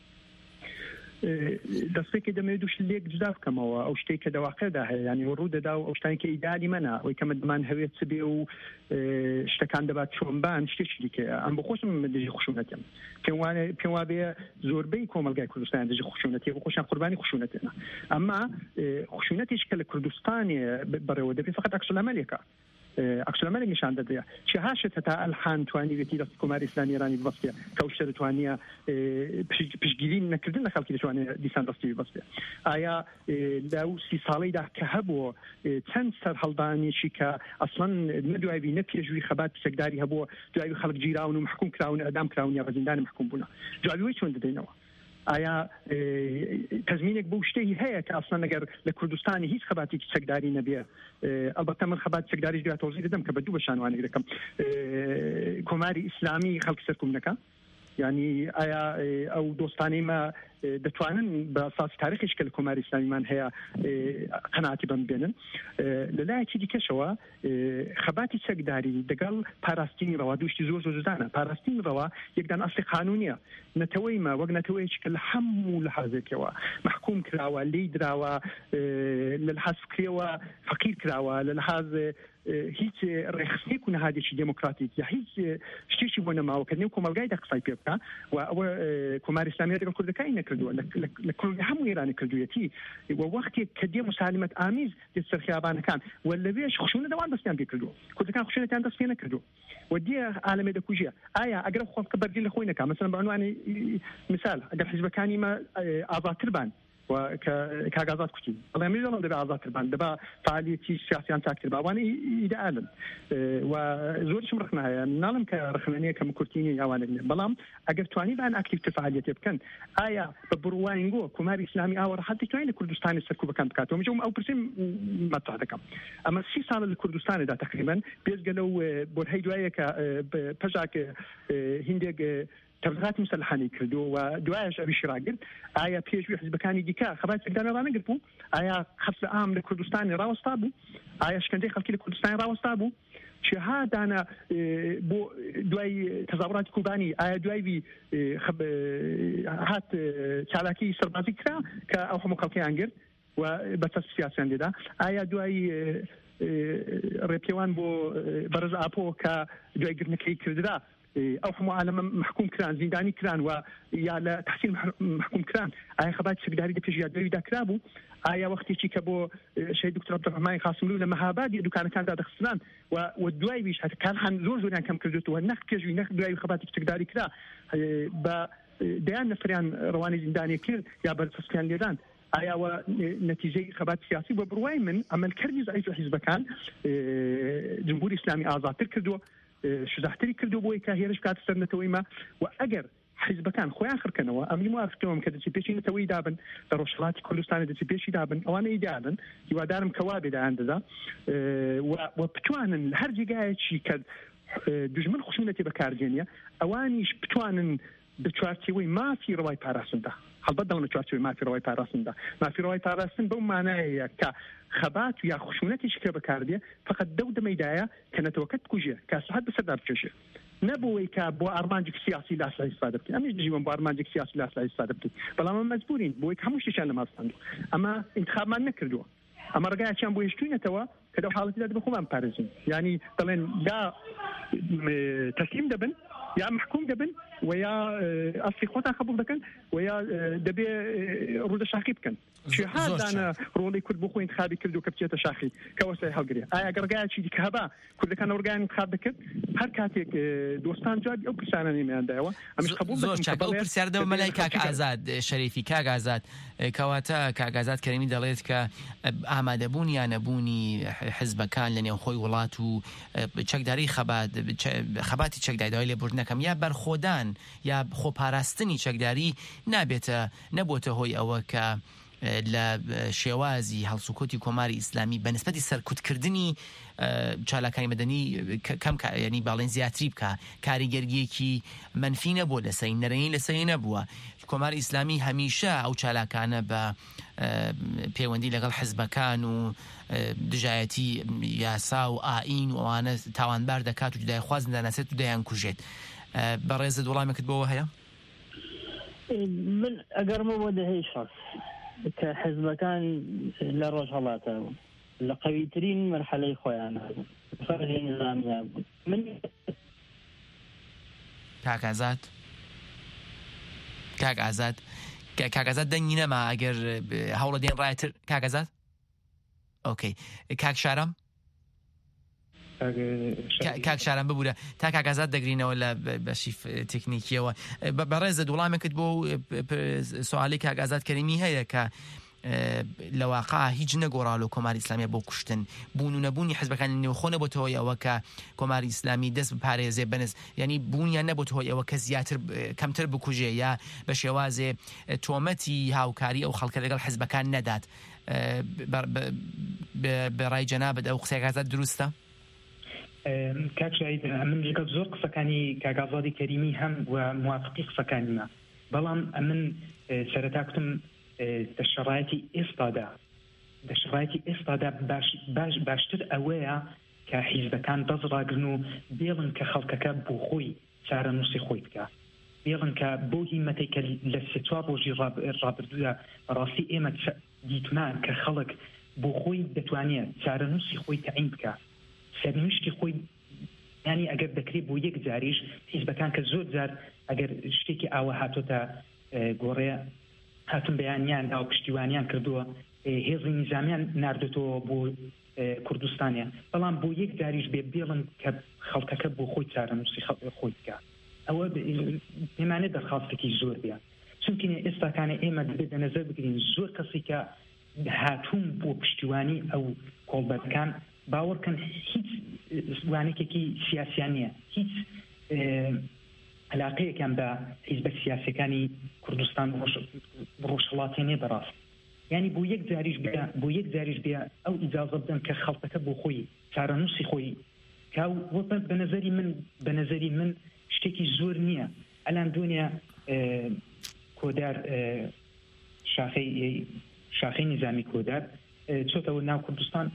دەستێکی دەمێت دوش لێک جدا بکەمەوە ئەو شتێک کە دەواقعدا هەیە ینی ڕوو دەدا و ئەو شتانکە ئیدالی منە ئەوی کەمە دەمان هەوێت چ بێ و شتەکان دەبات چۆنبان شتێکی دیکە ئەم بۆ خۆشم دژی خشونەتم پێم وانە پێم وا بێ زۆربەی کۆمەلگای کوردستان دژی خشونەتی بۆ خۆشیان قوربانی خشونەتێنە ئەمما خشونەتیش کە لە کوردستانی بەڕێوە دەبێت فقط عکسالعمەلێکە عکسالعمەلێک نیشان دەدرێت چه هاشت هەتا ئەلحان توانیوێتی دەست کۆماری ئیسلامی ئێرانی بەستێ کە ئەو شتە دەتوانیە پشتگیری نەکردن لە خەڵکی دەتوانێت دیسان دەستی بەستێ ئایا لەو سی ساڵەیدا کە هەبووە چەند سەر هەڵدانێکی کە ئەسڵەن نەدوایبی نەپێژووی خەبات سەکداری هەبووە دوای خەڵک گیراون و محکوم کراون ئەدام کراون یا بەزیندان محکوم بوون جوابی چۆن دەدەینەوە ئایا تەزمینێک بۆ شتێکی هەیە کە ئەسڵەن ئەگەر لە کوردستانی هیچ خەباتێکی سەکداری نەبێ ئەلبەتە من خەبات سەکداریش دوای تۆزی دەدەم کە بە دوو بەشانوانێک دەکەم کۆماری ئیسلامی خەڵکی سەرکوم نەکە ینی ئایا ئەو دۆستانەی مە دەتوانن بە ئاساسی تاریخیش کە لە کۆماری ئیسلامیمان هەیە قەناعەتی بەم بێنن لەلایەکی دیکەشەوە خەباتی سەکداری دەگەڵ پاراستنی ڕەوا دووشتی زۆر زۆر جدانە پاراستنی ڕەوا یەکدان ئەسڵی قانونیە نەتەوەی مە وەک نەتەوەیەکی کە لە هەموو لەحاظێکەوە محکوم کراوە لی دراوە لە لەحاز فکرێەوە فەقیر کراوە لە لەحاز هیچ ڕێخستێک و نەهادێکی دموکراتیک یا هیچ شتێکی بۆ نەماوە کە نێو کۆمەلگایدا قسای پێ بکە و ئەوە کۆماری ئیسلامی لەگەڵ کوردەکانی نەکردووە لە کوردی هەموو ئێرانی کردوویەتی و وەختێک کە دێ مسالمەت ئامیز دێت سەر خیابانەکان و لەوێش خشونە دەوان دەستیان پێ کردووە کوردەکان خشونەتیان دەست پێ نەکردووە و دێ عالەمێ دەکوژیە ئایا ئەگەر خۆڵکە بەردی لە خۆی نەکا مەسەڵەن بە عنوانی مثال ئەگەر حیزبەکانی مە ئازادتر بان و کاغازات کوتی بەڵام میزانم دەبێت ئازادتر بان دەبا فعالیەتی سیاسیان چاکتر باوانە ئیدئالن و زۆرشم ڕخنە هەیە ناڵم کە ڕخنانەیە کەم کورتینی ئەوانە بەڵام ئەگەر توانی بان ئاکتیڤتر فعالیەتی بکەن ئایا بە بڕواینگۆ کۆماری ئیسلامی ئاوە ڕەحەتی توانین لە کوردستانی سەرکوبەکان بکاتەوە مجم ئەو پرسیم مەطرح دەکەم ئەمە سی ساڵە لە کوردستاندا تقریبا بێزگە لەو بۆرهەی دوایە کە پەژاک هیندێک تبلیغات مسلحانی کردو و دوایش ئەوی شراگرت ئایا پێشوی حزبەکانی دیکە خەبات سەکداران نەگرت بوو ئایا خەفل ئام لە کوردستانی ڕاوەستا بوو ئایا شکەندەی خەڵکی لە کوردستانی ڕاوەستا بوو چها دانا بۆ دوای تەزاوراتی کوبانی ئایا دوایوی هات چالاکی سەربازی کرا کە ئەو هەموو خەڵکیان گرت و بەسەر سیاسیان لێدا ئایا دوای ڕێپێوان بۆ بەرز ئاپۆ کە دوایگرنەکەی کردرا ئەو هەموو عالەمە محکوم کران زیندانی کران و یا لە تحسین محکوم کران ئایا خەباتی چەکداری لە پێش یاددەویدا کرابوو ئایا وەختێکی کە بۆ شەید دکتۆر عەبدوڕەحمان قاسملوو لە مەهاباد دوکانەکاندا دەخستران و دوای ویش هەتا کارهان زۆر زۆریان کەم کردوتەوە نەخ پێشوی نەخ دوای خەباتی چەکداری کرا بە دەیان نەفریان ڕەوانی زیندانی کرد یا بەرپرسیان لێدان ئایاوە نەتیجەی خەبات سیاسی بۆ بڕوای من ئەمەلکردی زعیف حیزبەکان جمهوری ئیسلامی ئازادتر کردووە شجاعتری کردو بۆی کە هێرش کاتە سەرنەتەوەی ما و ئەگەر حیزبەکان خۆیان خڕکەنەوە ئەمری موافقەوەم کە دەچی پێشی نەتەوەی دابن لە ڕۆژهەڵاتی کوردستانی دەچی پێشی دابن ئەوانە ئیدیالن هیوادارم کەوا بێدایان دەدا و بتوانن هەر جێگایەکی کە دژمن خشونەتی بەکارگێنیە ئەوانیش بتوانن بە چوارچێوەی مافی ڕەوای پاراستندا هەڵبەت دەڵمە چوارچێوەی مافی ڕەوای پاراستندا مافی ڕەوای پاراستن بەو مانایەیە کە خەبات یا خشونەتیش کە بەکاردێ فقط دەو دەمەیدایە کە نەتەوەکەت بکوژێ کە سەحەت بەسەردا بکێشێ نەبووی کە بۆ ئارمانجێک سیاسی لاسای استفادە بکەین ئەمیش دژیوم بۆ ئارمانجێک سیاسی لاسای استفادە بکەین بەڵام ئەمە مەجبورین بۆی هەموو شتێکیان لە ماستاندوو ئەمە انتخابمان نەکردووە ئەمە ڕگایەکیان بۆ هێشتوینەتەوە کە لەو حاڵەتیدا دەبێ خۆمان پارێزین یعنی دەڵێن یا تەسلیم دەبن یا محکوم دەبن و یا ئەسڵی خۆتان قبول دەکەن و یا دەبێ ڕوودە شاخی بکەن هادانە ڕۆڵی کورد بۆ خۆی انتخابی کرد و کە بچێتە شاخی کەوەسای هەڵگرێ ئایا ڕگایەکی دیکە هەبا کوردەکان ئۆرگان انتخاب دەکرد هەر کاتێک دۆستان جوابی ئەو پرسیارانەی میاندایەوە ئەمش قبول زۆر چاک ئەو پرسیاردەوە مەلای کاک ئازاد شەریفی کاک ئازاد کەواتە کاک ئازاد کەریمی دەڵێت کە ئامادەبوون یان نەبوونی حیزبەکان لە نێوخۆی وڵات و چەکداری خەبات خەباتی چەکداری لێبوردنەکەم یا بەرخۆدان یا خۆپاراستنی چەکداری نابێتە نەبووتە هۆی ئەوە کە لە شێوازی هەڵسوکۆتی کۆماری ئیسلامی بە نسبەتی سەرکوتکردنی چالاکانی مەدەنی کەم ینی باڵێن زیاتری بکە کاریگەریەکی منفی نەبووە لەسەری نەرەنی لەسەری نەبووە کۆماری ئیسلامی هەمیشە ئەو چالاکانە بە پەیوەندی لەگەڵ حیزبەکان و دژایەتی یاسا و ئاین و ئەوانە تاوانبار دەکات و جودای خوازن دەناسێت و دەیان کوژێت بەڕێزت وەڵامێکت بۆەوە هەیە؟ من ئەگەرمە بۆ دەهەی شەخص کە حیزبەکان لە ڕۆژهەڵاتە بوون لە قەویترین مەرحەلەی خۆیان هەبوون فەرقی نظامیان بوون من کاک ئازاد کاک ئازاد کاک ئازاد دەنگی نەما ئەگەر هەوڵە دێن ڕایتر کاک ئازاد ئۆکەی کاک شارەم کاک شاران ببوورە تا کاک ئازاد دەگرینەوە لە بەشی تکنیکیەوە بەڕێزت وڵامێکت بۆ سوالی کاک ئازاد کەریمی هەیە کە لە واقع هیچ نەگۆڕاڵ و کۆماری ئیسلامی بۆ کوشتن بوون و نەبوونی حیزبەکانی نێوخۆ نەبووە هۆی ئەوە کە کۆماری ئیسلامی دەست بپارێزێ بەنس ینی بوونیان نەبووە هۆی ئەوە کە زیاتر کەمتر بکوژێ یا بە شێوازێ تۆمەتی هاوکاری ئەو خەڵکە لەگەڵ حیزبەکان نەدات بەڕای جەنابەت ئەو قسەی ئازاد دروستە؟ کاک شاید من لەگەڵ زۆر قسەکانی کاک ئازادی کەریمی هەم و موافقی قسەکانیمە بەڵام من سەرەتا کوتم دەشەڕایەتی ئێستادا دەشەڕایەتی ئێستادا باش باشتر ئەوەیە کە حیزبەکان دەزڕاگرن و بێڵن کە خەڵکەکە بۆ خۆی چارەنووسی خۆی بکە بێڵن کە بۆ هیمەتێک کە لە سێ چوار ڕۆژی ڕابردوودا بەڕاستی ئێمە دیتمان کە خەڵک بۆ خۆی دەتوانێت چارەنووسی خۆی تەعین بکە سەرنوشتی خۆی ینی ئەگەر دەکرێت بۆ یەک جاریش حیزبەکان کە زۆر جار ئەگەر شتێکی ئاوە هاتۆتە گۆڕێ هاتون بەیانیان دا و پشتیوانیان کردووە هێزی نظامیان ناردێتەوە بۆ کوردستانیان بەڵام بۆ یەک جاریش بێ بێڵن کە خەڵکەکە بۆ خۆی چارەنووسی خۆی بکە ئەوە پێمانێت دەرخاستێکی زۆر بێت چونکە ئێستاکانە ئێمە دەبێت دەنەزەر بگرین زۆر کەسی کە هاتوون بۆ پشتیوانی ئەو کۆڵبەتەکان باوەڕکەن هیچ وانێکێکی سیاسیان نییە هیچ علاقەیەکیان بە حیزبە سیاسەکانی کوردستان ڕۆژهەڵاتێنێ بەڕاست ینی بۆ یەک جاریش بێ بۆ یەک جاریش بێ ئەو ئیجازە بدەن کە خەڵکەکە بۆ خۆی چارەنووسی خۆی کاو بە نەزەری من بە نەزەری من شتێکی زۆر نییە ئەلان دنیا کۆدار شاخەی شاخەی نظامی کۆدار چۆتەوە ناو کوردستان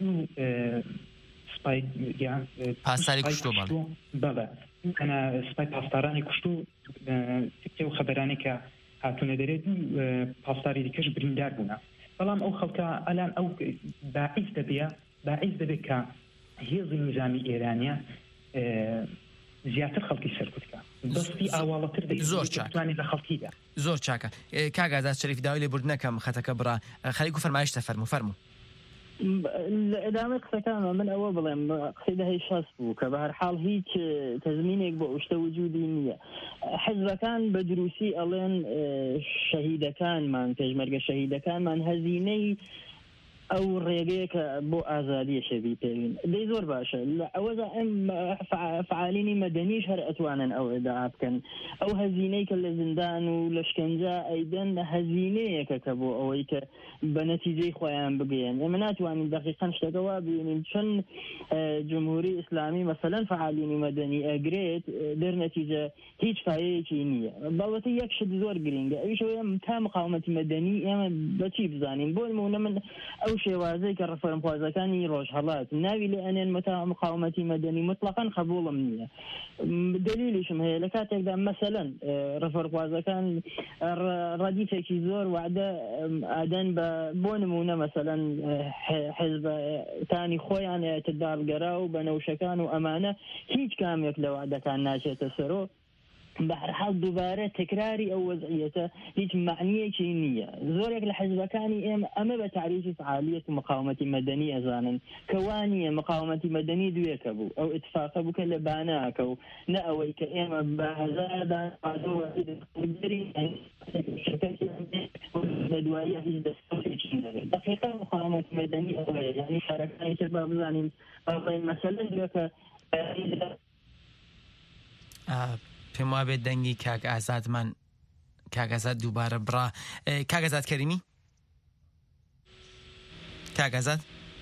سپای پاسداری کوشتۆ بەڵێ کەنە سپای پاسدارانی کوشتو تکتێ و خەبەرانی کە هاتوونە دەرێت پاسداری دیکەش بریندار بوونە بەڵام ئەو خەڵکە ئەلان ئەو باعیس دەبێ باعث دەبێت کە هێزی نظامی ئێرانیا زیاتر خەڵکی سەرکوتکە دەستی ئاواڵەتر زۆر چاکوانێت لە خەڵکیدا زۆر چاکە کاگازات شەریف داوای لێ بردنەکەم خەتەکە بڕا خەریک و فەرمایشتە فەرموو فەرموو لە ئەدامەی قسەکانمە من ئەوە بڵێم قسەی دەهەی شەست بوو کە بە هەرحاڵ هیچ تەزمینێک بۆ ئەو شتە وجودی نییە. حیزبەکان بە دروستی ئەڵێن شەهیدەکانمان پێشمەرگە شەهیدەکانمان هەزینەی ئەو ڕێگەیە کە بۆ ئازادیە شەوی پێوین دەی زۆر باشە لە ئەوەدا ئەم فعالینی مەدەنیش هەر ئەتوانن ئەو ئەدا بکەن ئەو هەزینەی کە لە زیندان و لە شکنجا ئەیدەن هەزینەیەکە کە بۆ ئەوەی کە بە نەتیجەی خۆیان بگەین ئێمە ناتوانین دقیقاً شتەکەوا ببینین چەند جمهوری ئیسلامی مەسەلەن فعالینی مەدەنی ئەگرێت دەرنەتیجە هیچ فایەیەکی نییە بەڵەتی یەک شت زۆر گرنگە ئەویشەوە تا مقاومەتی مەدەنی ئێمە بەچی بزانین بۆ نمونە من ئەو شێوازەی کە ڕەفەرمخوازەکانی ڕۆژهەڵات ناوی لێ ئەنێن مقاومەتی مەدەنی مطلقاً قبوڵم نییە دلیلیشم هەیە لە کاتێکدا مەسەلەن ڕەفەرخوازەکان ڕەدیفێکی زۆر وعدە ئادەن بە بۆ نمونە مەسەلەن حیزبەکانی خۆیان ئێتدارگەرا و بە نەوشەکان و ئەمانە هیچ کامێک لە وعدەکان ناچێتە سەرۆ بە هەرحاڵ دووبارە تکراری ئەو وەزعیەتە هیچ معنیەکی نییە زۆرێک لە حیزبەکانی ئێمە ئەمە بە تعریفی فعالیەت و مقاومەتی مەدەنی ئەزانن کەوانیە مقاومەتی مەدەنی دوێکە بوو ئەو ئتفاقە بووکە لە باناکە و نە ئەوەی کە ئێمە بە هەزاردان لە دواییە هیچ دەستۆرێکی نەبێت دقیقاً مقاومەتی مەدەنی ئەوەیە یعنی شارەکانی تر با بزانین بەڵێن مەسەلەن دوێکە پێم وابێت دەنگی کاک ئازادمان کاک ئازاد دووبارە بڕا کاک ئازاد کەریمی کاک ئازاد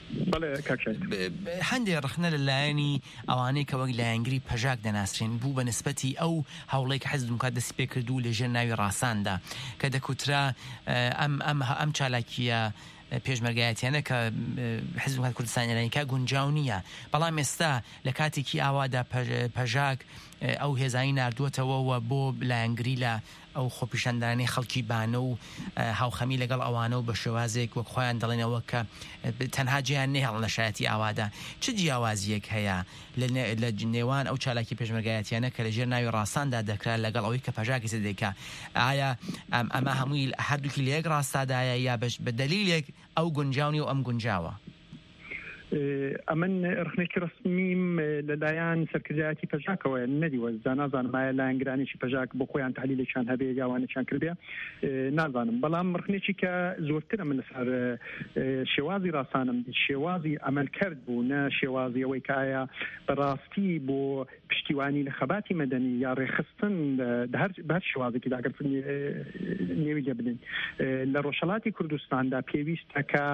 هەندێک ڕخنە لە لایەنی ئەوانەی کە وەک لایەنگری پەژاک دەناسرێن بوو بە نسبەتی ئەو هەوڵەی کە حیزب دموکرات دەستی پێ کردو لەژێر ناوی ڕاساندا کە دەکوترا ئەم ئەم ئەم چالاکیە پێشمەرگایەتیانە کە حیزب دموکرات کوردستانی ئێرانیکا گونجاو نییە بەڵام ئێستا لە کاتێکی ئاوادا پەژاک ئەو هێزایی ناردووەتەوە بۆ لایەنگری لە ئەو خۆپیشاندانی خەڵکی بانە و هاوخەمی لەگەڵ ئەوانە و بە شێوازێک وەک خۆیان دەڵێنەوە کە تەنها جیان نێهێڵ لە شایەتی ئاوادا چ جیاوازیەک هەیە لە نێوان ئەو چالاکی پێشمەرگایەتیانە کە لەژێر ناوی ڕاستاندا دەکرا لەگەڵ ئەوەی کە پەژاکی سەدەیکا ئایا ئەمە هەمووی هەردووکی لە یەک ڕاستادایە یا بە دەلیلێک ئەو گونجاونی و ئەم گونجاوە ئەمن ڕخنێکی ڕسمیم لەلایەن سەرکردایەتی پەژاکەوە نەدیوە زانازانم مایە لایەنگرانێکی پەژاک بۆ خۆیان تحلیلێکیان هەبێ یاوانێکیان کردێ نازانم بەڵام ڕخنێکی کە زۆرترە من لەسەر شێوازی ڕاستانم شێوازی ئەمەلکرد بوو نە شێوازی ئەوەی کە ئایا بەڕاستی بۆ پشتیوانی لە خەباتی مەدەنی یا ڕێخستن بەهەر شێوازێکی داگەر نێوی لێ بدەین لە ڕۆژهەڵاتی کوردستاندا پێویستە کە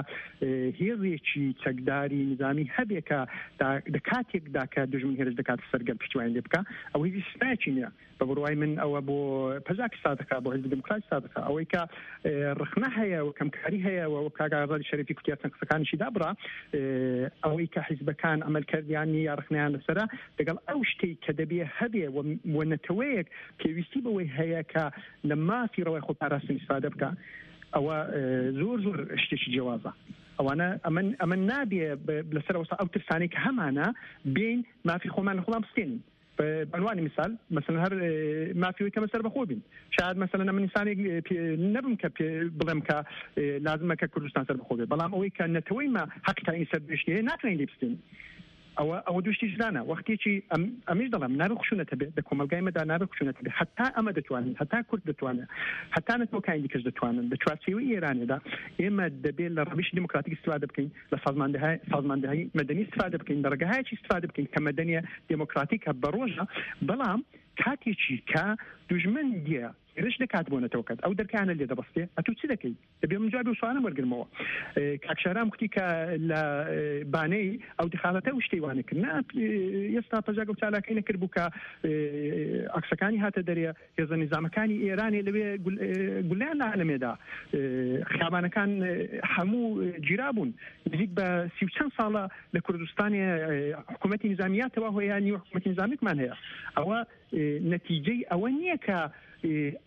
هێزێکی چەکداری نظامی هەبێکە لە کاتێکدا کە دژمن هێرش دەکات سەرگەر پشتیوانی لێ بکە ئەوە هیچ ستایەکی نییە بە بڕوای من ئەوە بۆ پەژاک سادەکە بۆ حیزب دموکراتی سادەکە ئەوەی کە ڕخنە هەیە و کەمکاری هەیە و کاک ئازادی شەریفی کوتیار چەند قسەکانیشی دابڕا ئەوەی کە حیزبەکان ئەمەلکردیانی یا ڕخنەیان لەسەرە لەگەڵ ئەو شتەی کە دەبێ هەبێ و نەتەوەیەک پێویستی بەوەی هەیە کە لە مافی ڕەوای خۆپاراستنی استفادە بکە ئەوە زۆر زۆر شتێکی جیاوازە ئەوانە ئەمن ئەمن نابێ لەسەر ئەو ترسانەی کە هەمانە بین مافی خۆمان لە خۆمان بستێنین بەعنوانی مثال مثلا هەر مافیەوەی کە بەسەر بەخۆ بین شاید مثلا ئەمە ئینسانێک نەبم کە بڵێم کە لازمە کە کوردستان سەر بەخۆ بێت بەڵام ئەوەی کە نەتەوەی ما حەقتانی سەر بهێشتی هەیە ناتوانین لێ بستین ئەوە ئەوە دوشتی ژدانە وەختێکی ئەمیش دەڵام نابێ خشونەتە بێت لە کۆمەلگای مەدا نابێ خشونەتە بێت هەتا ئەمە دەتوانین هەتا کورد دەتوانێت هەتا نەتەوەکانی دیکەش دەتوانن لە چوارچێوەی ئێرانێدا ئێمە دەبێت لە ڕەوشی دموکراتیک استفادە بکەین لە سازماندەهای مەدەنی استفادە بکەین لە ڕێگەهایەکی استفادە بکەین کە مەدەنیە دموکراتیکە بەڕۆژە بەڵام کاتێکی کە دوژمن دیە ێرش دەکات بۆ نەتەوەکەت ئەو دەرکانە لێ دەبەستێ ئەتو چی دەکەی دەبێ من جوابی سوالم وەرگرمەوە کاکشارام کوتی کە لە بانەی ئەو دخالەتە و شتەی وانە کرد ئێستا پەژاک و چالاکەی نەکرد بوو کە عەکسەکانی هاتە دەرێ هێزە نیزامەکانی ئێرانێ لەوێ گولیان لە عالەمێدا خیابانەکان هەموو گیرا بوون نزیک بە سی و چەند ساڵە لە کوردستانی حکوومەتی نیزامیاتەوە هۆیانی حکوومەتی نیزامیکمان هەیە ئەوە نەتیجەی ئەوە نییە کە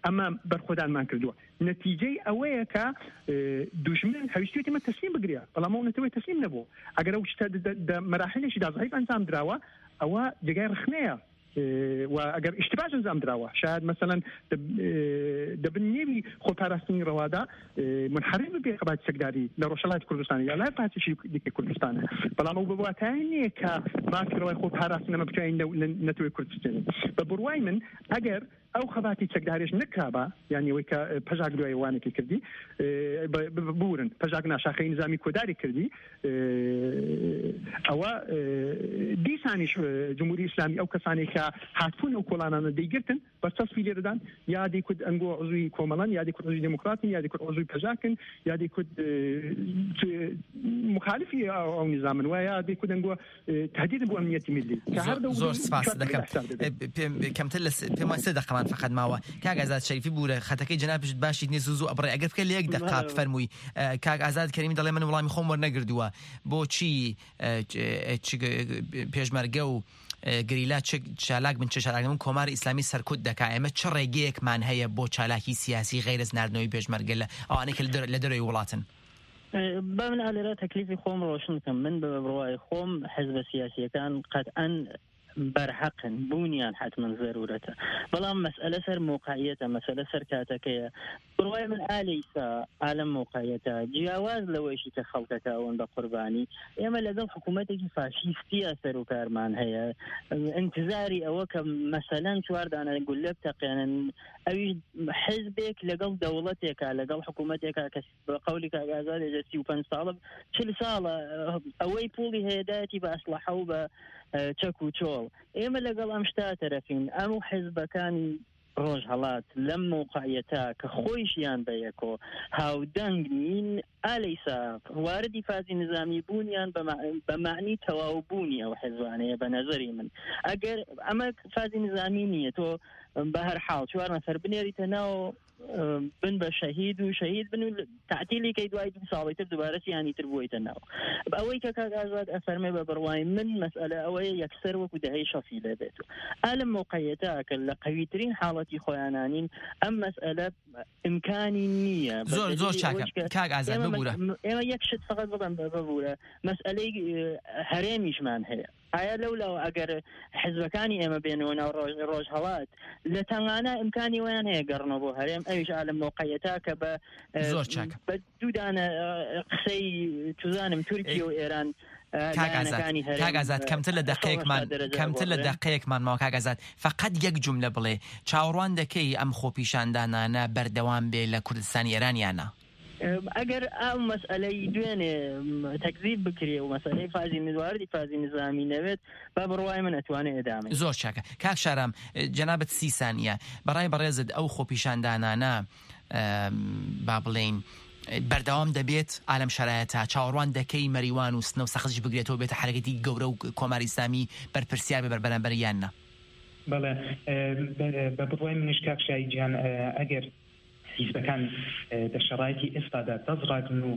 ئەمە بەرخۆدانمان کردووە نەتیجەی ئەوەیە کە دوژمن هەویستێتی مە تەسلیم بگرێ بەڵام ئەو نەتەوەی تەسلیم نەبوو ئەگەر ئەو شتە مەراحلێکی دازایف ئەنجام درراوە ئەوە جگای ڕخنەیە واگر اشتباه انجام دراوه شاید مثلا دبن نوی خودپاراستنی روادا منحرف به قبایل سکداری لروشلات کردستان یا لا پاتشی دیگه کردستان بلا مو بواتاینی که ما کروی خودپاراستنی ما بچین نتوی کردستان ببروای من اگر او خباتی سکداریش نکرابه یعنی ویکا پجاگ دوی وانی که کردی بورن پجاگ نشاخی نظامی کداری کردی او دیسانیش جمهوری اسلامی او کسانی که حتفون او کلانان دیگرتن بس تصفیه دادن یا دی کد انگو عضوی کوملان یا دی کد عضوی دموکراتی یا دی کد عضوی پجاکن یا دی کد مخالفی او نظام و یا دی کد انگو تهدید بو امنیت ملی زور سپاس دکم کم تلس پما صدق فقط ماوە کاک ئازاد شەریفی بوورە خەتەکەی جەنابش باشیت نیە زوو زوو ئەبڕێ ئەگەر بکە لە یەک دەقا بفەرمووی کاک ئازاد کەریمی دەڵێ من وەڵامی خۆم وەرنەگردووە بۆچی پێشمەرگە و گریلا چالاک بن چ چالاکمن کۆماری ئیسلامی سەرکوت دەکا ئێمە چ ڕێگەیەکمان هەیە بۆ چالاکی سیاسی غەیرەز ناردنەوەی پێشمەرگە لە ئەوانەی کە لە دەرەوەی وڵاتن با من ئالێرە تەکلیفی خۆم ڕۆشن بکەم من بە بڕوای خۆم حزبە سیاسیەکان قەتعەن برحقن بونيان حتما ضرورته بلام مسألة سر موقعيته مسألة سر كاتكية برواي من آليسا عالم موقعيته جواز لويشي كخلقك أون بقرباني إما لذا حكومتك فاشيستية سر كارمان هي انتظاري أوك مثلا شوارد أنا أقول لك تقينا أو حزبك لقل دولتك لقل حكومتك بقولك أجازات جسي وكان صالب شل صالة أوي بولي هيداتي بأصلحوا ب چەک و چۆڵ ئێمە لەگەڵ ئەم شتا تەرەفین ئەم و حیزبەکانی ڕۆژهەڵات لەم موقعیەتە کە خۆیشیان بەیەکۆ هاودەنگ نین ئالەیسا واردی فازی نظامی بوونیان بە معنی تەواوبوونی ئەو حیزبانەیە بە نەزەری من ئەگەر ئەمە فازی نظامی نییە تۆ بە هەر حاڵ چوار نەفەر بنێریتە ناو بن بە شەهید و شەهید بن و تعتیلی کەی دوای دو ساڵی تر دووبارە سیانی تر بوویتە ناو ئەوەی کە کاک ئازاد ئەفەرمێ بە بڕوای من مەسئلە ئەوەیە یەکسەر وەکو دەهەی شەفی لەبێت و ئالم موقعیەتە کە لە قەویترین حاڵەتی خۆیانانین ئەم مەسئلە ئیمکانی نییە زۆر زۆر چاکە کاک ئازاد ببوورە ئێمە یەک شت فقط بڵێم ببوورە مەسئلەی هەرێمیشمان هەیە ئایا لەولاو ئەگەر حزبەکانی ئێمە بێنەوە ناو ڕۆژهەڵات لە تەنگانە ئیمکانی ویان هەیە گەڕنەوە بۆ هەرێم ئەویش ئالم موقعیەتە کە بە زۆر چاکە بە دوودانە قسەی توزانم تورکیە و ئێران کاک ئازاد کەمتر لە دەقەیەکمان کەمتر لە دەقەیەکمان ماوە کاک ئازاد فقط یەک جوملە بڵێ چاوەڕوان دەکەی ئەم خۆپیشاندانانە بەردەوام بێ لە کوردستانی ئێرانیانە ئەگەر ئەم مەسئلەی دوێنێ تەکذیب بکرێ و مەسئلەی فازی نزواردی فازی نظامی نەوێت با بڕوای من ئەتوانێ ئەدامێ زۆر چاکە کاک شارام جەنابەت سی سانیە بەڕای بەڕێزت ئەو خۆپیشاندانانە با بڵێین بەردەوام دەبێت عالم شرایەتە چاوەڕوان دەکەی مەریوان و سنە و سەخزش بگرێتەوە بێتە حرەکەتی گەورە و کۆماری ئیسلامی بەرپرسیار بێ بەربەرامبەر یاننا بەڵێ بە بڕوای منیش کاک شایی گیان ئەگەر حیزبەکان لە شەڕایەتی ئێستادا دەزڕاگن و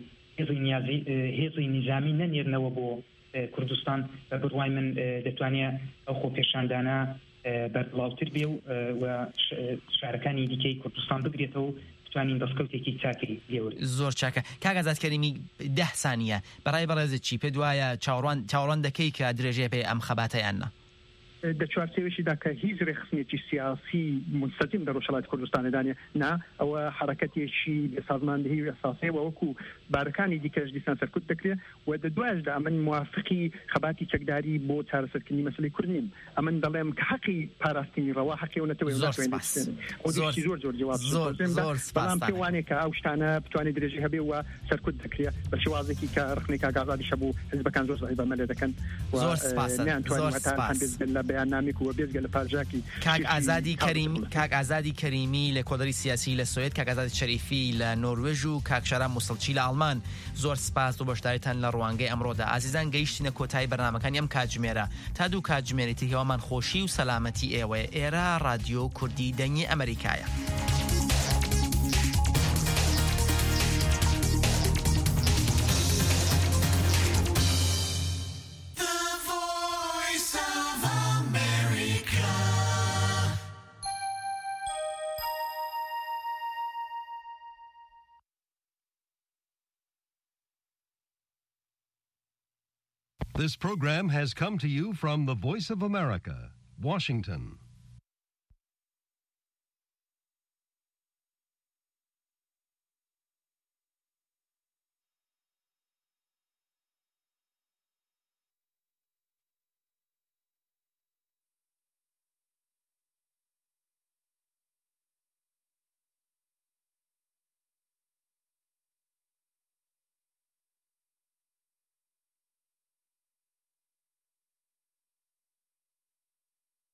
هێزی نیزامی نەنێرنەوە بۆ کوردستان بە بڕوای من دەتوانێت ئەو خۆپێشاندانە بەربڵاوتر بێ و شارەکانی دیکەی کوردستان بگرێتەوە توانین دەستکەوتێکی چاکری لێوەرێت زۆر چاکە کاک ئازاد کەریمی دە سانیە بەڕای بەڕێزت چی پێ دوایە چاوەڕوان دەکەی کە درێژێ پێ ئەم خەباتەیاننا دە چوارچێوێشیدا کە هیچ ڕێخستنێکی سیاسی مستەقیم لە ڕۆژهەڵاتی کوردستانەدانێ نا ئەوە حرەکەتێکی سازماندهی و ئەساسیەوە وەکو بارەکانی دیکەش دیسان سەرکوت دەکرێت و دە دوایشدا ئەمن موافقی خەباتی چەکداری بۆ چارەسەرکردنی مەسەلەی کورد نیم ئەمن دەڵێم کە حەقی پاراستنی ڕەوا حەقی و نەتەوەی زۆر زۆر زۆر جواب بەڵام پێوانێ کە ئەو شتانە بتوانێت درێژی هەبێ و سەرکوت دەکرێت بە شێوازێکی کە ڕخنەی کاک ئازادی شەبوو حزبەکان زۆر زەحیح بەمەلێ دەکەن زۆر سپاس زۆر سپاس بەیاننامێک و بێزگە لە پارژاکی کاک ئازادی کەریمی کاک ئازادی کەریمی لە کۆدەری سیاسی لە سوێد کاک ئازادی شەریفی لە نۆروێژ و کاک شارام موسڵچی لە ئەڵمان زۆر سپاس و بەشداریتان لە ڕوانگەی ئەمڕۆدا ئازیزان گەیشتینە کۆتایی بەرنامەکانی ئەم کاتژمێرە تا دوو کاتژمێری هێوامان خۆشی و سەلامەتی ئێوە ئێرە رادیۆ کوردی دەنگی ئەمریکایە. This program has come to you from the Voice of America, Washington.